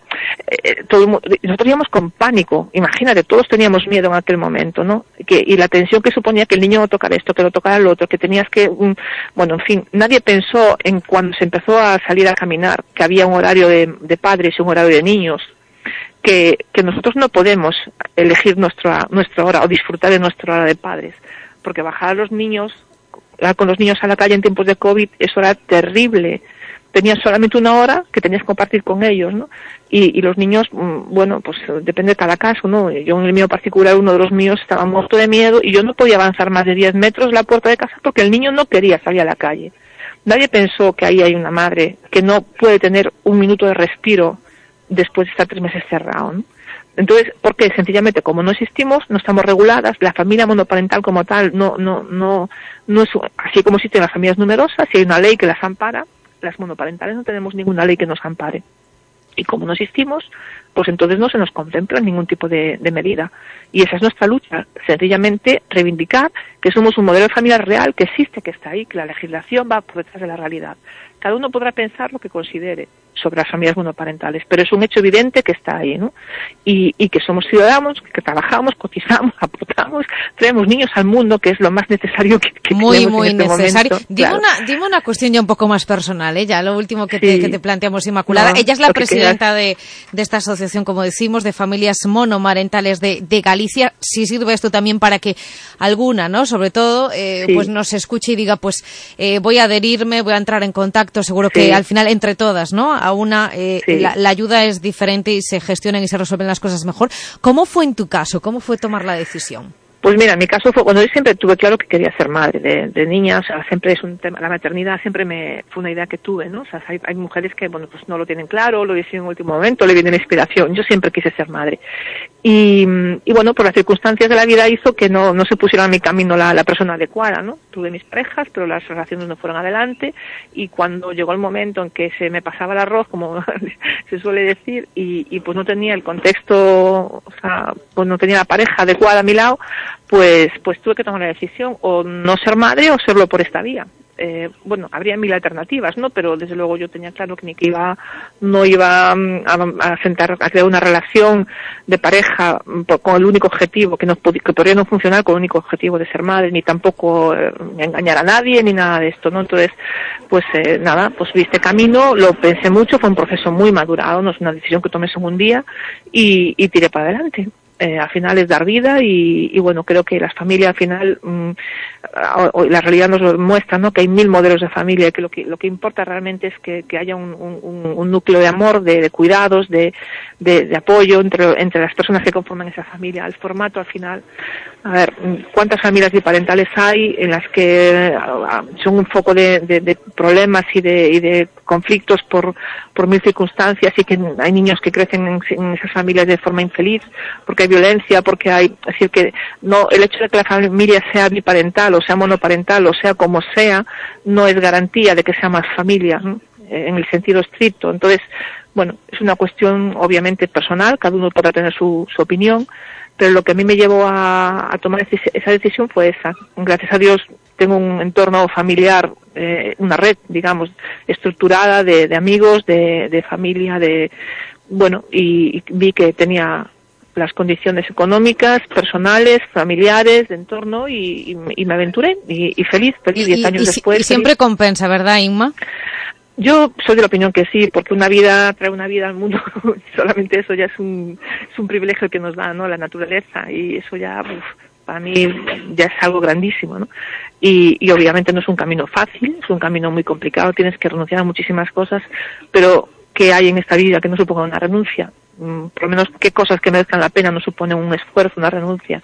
G: nosotros íbamos con pánico, imagínate, todos teníamos miedo en aquel momento, ¿no? Y la tensión que suponía que el niño no tocara esto, que lo tocara el otro, que tenías que, bueno, en fin, nadie pensó en cuando se empezó a salir a caminar, que había un horario de padres y un horario de niños, que nosotros no podemos elegir nuestra hora o disfrutar de nuestra hora de padres. Porque bajar a los niños, con los niños a la calle en tiempos de COVID, eso era terrible. Tenías solamente una hora que tenías que compartir con ellos, ¿no? Y los niños, bueno, pues depende de cada caso, ¿no? Yo en el mío particular, uno de los míos estaba muerto de miedo y yo no podía avanzar más de 10 metros la puerta de casa porque el niño no quería salir a la calle. Nadie pensó que ahí hay una madre que no puede tener un minuto de respiro después de estar 3 meses cerrado, ¿no? Entonces, ¿por qué? Sencillamente, como no existimos, no estamos reguladas, la familia monoparental como tal no es así como existen las familias numerosas, si hay una ley que las ampara, las monoparentales no tenemos ninguna ley que nos ampare. Y como no existimos, pues entonces no se nos contempla ningún tipo de medida. Y esa es nuestra lucha, sencillamente reivindicar que somos un modelo de familia real, que existe, que está ahí, que la legislación va por detrás de la realidad. Cada uno podrá pensar lo que considere sobre las familias monoparentales, pero es un hecho evidente que está ahí, ¿no? Y que somos ciudadanos, que trabajamos, cotizamos, aportamos, traemos niños al mundo, que es lo más necesario que
D: muy
G: tenemos en este
D: necesario.
G: momento.
D: Dime una cuestión ya un poco más personal, ya lo último que te planteamos, Inmaculada. Ella es la presidenta de esta asociación, como decimos, de familias monomarentales de Galicia. Si sirve esto también para que alguna, ¿no? Sobre todo, pues nos escuche y diga, pues voy a adherirme, voy a entrar en contacto, seguro que al final entre todas, ¿no? A una la ayuda es diferente y se gestionan y se resuelven las cosas mejor. ¿Cómo fue en tu caso? ¿Cómo fue tomar la decisión?
G: Pues mira, en mi caso fue cuando yo siempre tuve claro que quería ser madre de niña, o sea, siempre es un tema, la maternidad siempre fue una idea que tuve, ¿no? O sea, hay mujeres que, bueno, pues no lo tienen claro, lo deciden en el último momento, le viene la inspiración. Yo siempre quise ser madre. Y bueno, por las circunstancias de la vida hizo que no se pusiera en mi camino la persona adecuada, ¿no? Tuve mis parejas, pero las relaciones no fueron adelante, y cuando llegó el momento en que se me pasaba el arroz, como se suele decir, y pues no tenía el contexto, o sea, pues no tenía la pareja adecuada a mi lado, pues tuve que tomar la decisión, o no ser madre o serlo por esta vía. Bueno, habría 1000 alternativas, ¿no? Pero desde luego yo tenía claro que no iba a crear una relación de pareja con el único objetivo, que podría no funcionar con el único objetivo de ser madre, ni tampoco engañar a nadie, ni nada de esto, ¿no? Entonces, pues nada, pues vi este camino, lo pensé mucho, fue un proceso muy madurado, no es una decisión que tomé en un día, y tiré para adelante. Al final es dar vida y bueno, creo que las familias al final, la realidad nos lo muestra, ¿no? Que hay 1000 modelos de familia, y que lo que importa realmente es que haya un núcleo de amor, de cuidados, de apoyo entre las personas que conforman esa familia. El formato al final, a ver, ¿cuántas familias biparentales hay en las que son un foco de problemas y de conflictos por 1000 circunstancias, y que hay niños que crecen en esas familias de forma infeliz porque hay violencia, porque hay, es decir, que no, el hecho de que la familia sea biparental o sea monoparental o sea como sea, no es garantía de que sea más familia, ¿no? En el sentido estricto. Entonces, bueno, es una cuestión obviamente personal, cada uno podrá tener su opinión, pero lo que a mí me llevó a tomar esa decisión fue esa. Gracias a Dios tengo un entorno familiar, una red, digamos, estructurada de amigos, de familia, bueno, y vi que tenía las condiciones económicas, personales, familiares, de entorno, y me aventuré, y feliz 10 años después.
D: Y siempre compensa, ¿verdad, Inma?
G: Yo soy de la opinión que sí, porque una vida trae una vida al mundo, solamente eso ya es un privilegio que nos da, ¿no? La naturaleza, y eso ya, para mí ya es algo grandísimo, ¿no? Y obviamente no es un camino fácil, es un camino muy complicado, tienes que renunciar a muchísimas cosas, pero ¿qué hay en esta vida que no suponga una renuncia? Por lo menos qué cosas que merezcan la pena no suponen un esfuerzo, una renuncia.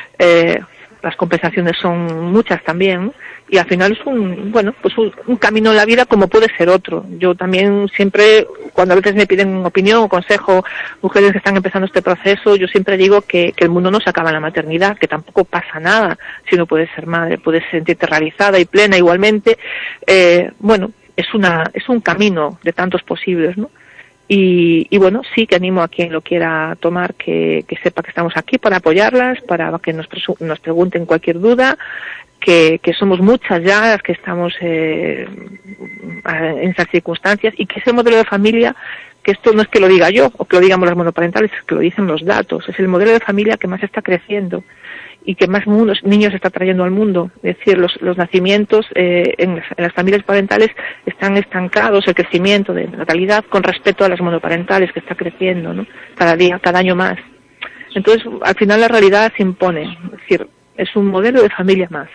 G: Las compensaciones son muchas también, ¿no? Y al final es un camino en la vida como puede ser otro. Yo también siempre, cuando a veces me piden opinión o consejo, mujeres que están empezando este proceso, yo siempre digo que el mundo no se acaba en la maternidad, que tampoco pasa nada si uno puede ser madre, puedes sentirte realizada y plena igualmente. Bueno, es un camino de tantos posibles, ¿no? Y bueno, sí que animo a quien lo quiera tomar que sepa que estamos aquí para apoyarlas, para que nos pregunten cualquier duda, que somos muchas ya las que estamos en esas circunstancias, y que ese modelo de familia, que esto no es que lo diga yo o que lo digamos las monoparentales, es que lo dicen los datos, es el modelo de familia que más está creciendo y que más niños está trayendo al mundo. Es decir, los nacimientos en las familias parentales están estancados, el crecimiento de natalidad con respecto a las monoparentales, que está creciendo, ¿no? Cada día, cada año más. Entonces, al final la realidad se impone. Es decir, es un modelo de familia más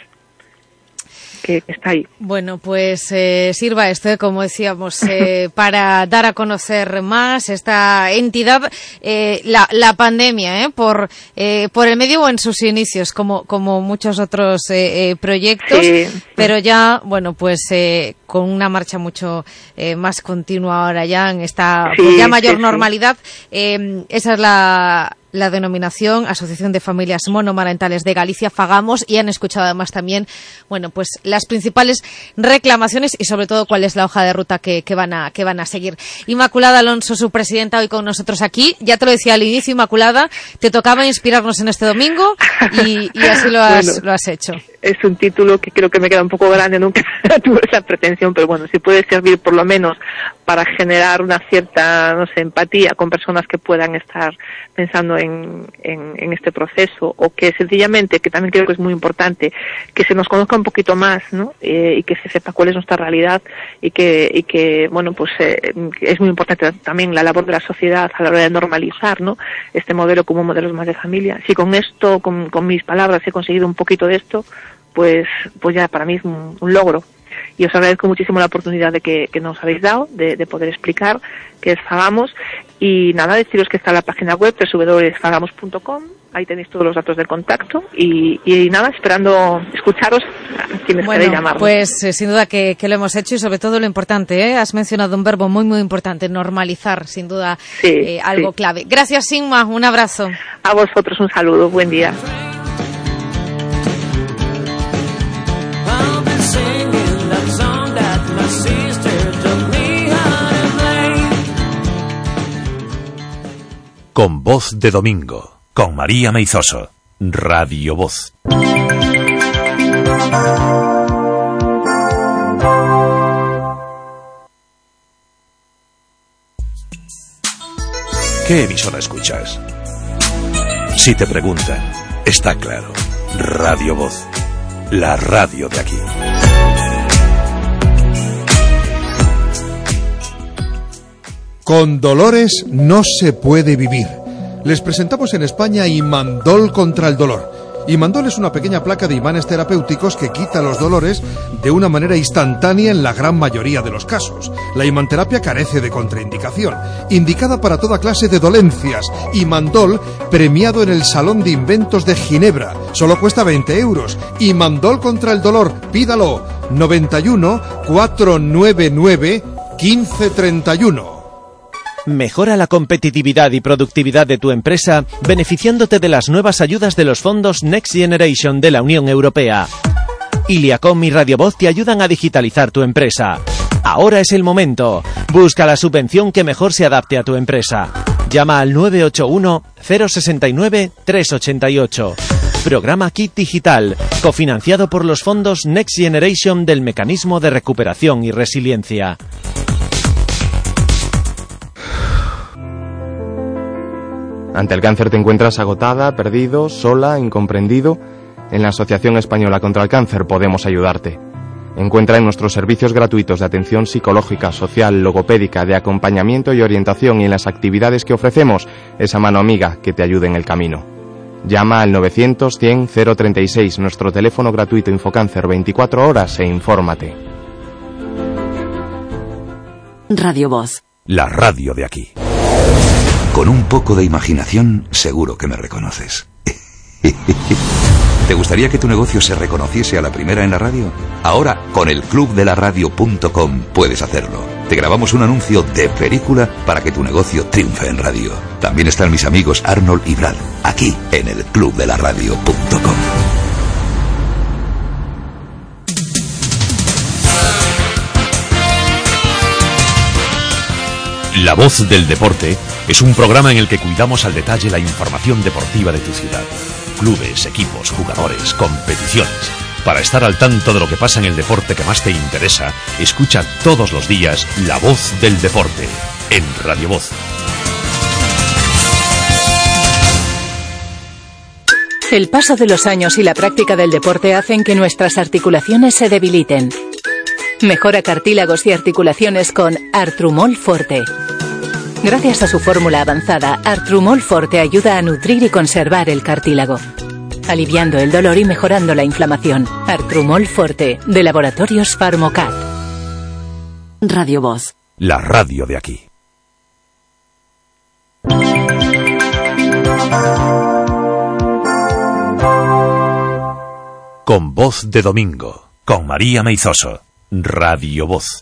G: que está ahí.
D: Bueno, pues sirva esto, como decíamos, para dar a conocer más esta entidad, la pandemia, por el medio o en sus inicios, como muchos otros proyectos, sí. Pero ya, bueno, pues con una marcha mucho más continua ahora ya en esta ya mayor normalidad. Esa es la denominación Asociación de Familias Monomarentales de Galicia, Fagamos, y han escuchado además también, bueno, pues las principales reclamaciones y sobre todo cuál es la hoja de ruta que van a seguir. Inmaculada Alonso, su presidenta, hoy con nosotros aquí. Ya te lo decía al inicio, Inmaculada, te tocaba inspirarnos en este domingo y así lo has hecho.
G: Es un título que creo que me queda un poco grande, nunca tuve esa pretensión, pero bueno, si puede servir por lo menos para generar una cierta, no sé, empatía con personas que puedan estar pensando en este proceso, o que sencillamente, que también creo que es muy importante, que se nos conozca un poquito más, ¿no? Y que se sepa cuál es nuestra realidad, y que bueno, pues es muy importante también la labor de la sociedad a la hora de normalizar, ¿no? Este modelo como modelos más de familia. Si con esto, con mis palabras, he conseguido un poquito de esto, pues ya para mí es un logro. y os agradezco muchísimo la oportunidad de que nos habéis dado de poder explicar qué es Fagamos. Y nada, deciros que está en la página web www.fagamos.com, ahí tenéis todos los datos de contacto y nada, esperando escucharos a quienes queréis llamarnos.
D: Pues sin duda que lo hemos hecho, y sobre todo lo importante, has mencionado un verbo muy muy importante, normalizar, sin duda, algo clave. Gracias, Inma, un abrazo.
G: A vosotros un saludo, buen día.
A: Con Voz de Domingo, con María Meizoso, Radio Voz. ¿Qué emisora escuchas? Si te preguntan, está claro, Radio Voz, la radio de aquí.
H: Con dolores no se puede vivir. Les presentamos en España Imandol contra el dolor. Imandol es una pequeña placa de imanes terapéuticos que quita los dolores de una manera instantánea en la gran mayoría de los casos. La imanterapia carece de contraindicación, indicada para toda clase de dolencias. Imandol, premiado en el Salón de Inventos de Ginebra. Solo cuesta 20 euros. Imandol contra el dolor, pídalo. 91 499 1531.
I: Mejora la competitividad y productividad de tu empresa beneficiándote de las nuevas ayudas de los fondos Next Generation de la Unión Europea. Iliacom y Radio Voz te ayudan a digitalizar tu empresa. Ahora es el momento. Busca la subvención que mejor se adapte a tu empresa. Llama al 981 069 388. Programa Kit Digital, cofinanciado por los fondos Next Generation del Mecanismo de Recuperación y Resiliencia.
J: Ante el cáncer te encuentras agotada, perdido, sola, incomprendido. En la Asociación Española contra el Cáncer podemos ayudarte. Encuentra en nuestros servicios gratuitos de atención psicológica, social, logopédica, de acompañamiento y orientación y en las actividades que ofrecemos esa mano amiga que te ayude en el camino. Llama al 900 100 036, nuestro teléfono gratuito Infocáncer 24 horas e infórmate.
K: Radio Voz.
A: La radio de aquí.
L: Con un poco de imaginación, seguro que me reconoces. ¿Te gustaría que tu negocio se reconociese a la primera en la radio? Ahora, con el clubdelaradio.com puedes hacerlo. Te grabamos un anuncio de película para que tu negocio triunfe en radio. También están mis amigos Arnold y Brad, aquí en el clubdelaradio.com.
A: La Voz del Deporte es un programa en el que cuidamos al detalle la información deportiva de tu ciudad. Clubes, equipos, jugadores, competiciones. Para estar al tanto de lo que pasa en el deporte que más te interesa, escucha todos los días La Voz del Deporte en Radio Voz.
K: El paso de los años y la práctica del deporte hacen que nuestras articulaciones se debiliten. Mejora cartílagos y articulaciones con Artrumol Forte. Gracias a su fórmula avanzada, Artrumol Forte ayuda a nutrir y conservar el cartílago, aliviando el dolor y mejorando la inflamación. Artrumol Forte, de Laboratorios Pharmocat. Radio Voz.
A: La radio de aquí. Con Voz de Domingo, con María Meizoso. Radio Voz.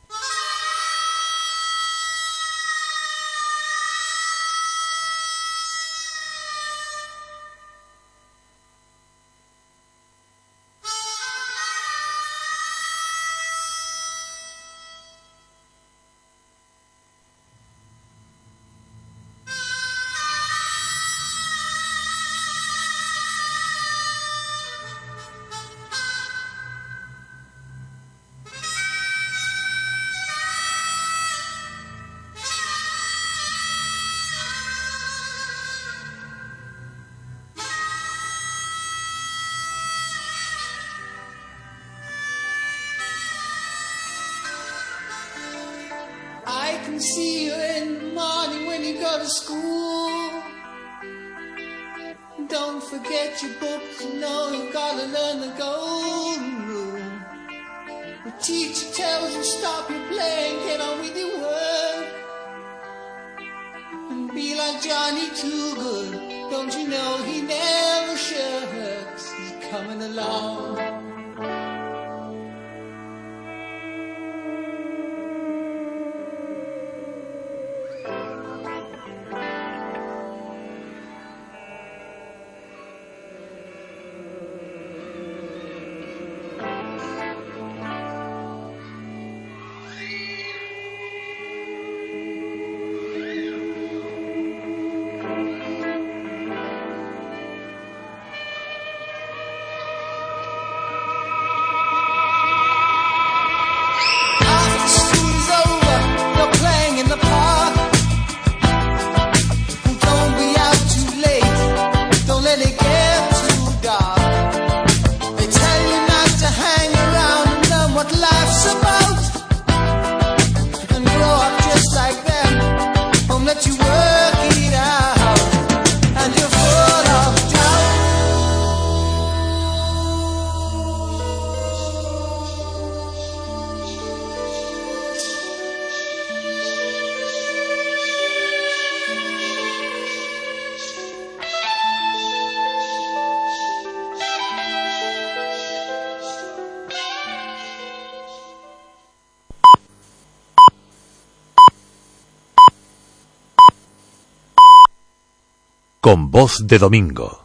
E: The teacher tells you stop your playing, get on with your work. And be like Johnny Too Good. Don't you know he never shirks? He's coming along.
A: Con voz de domingo.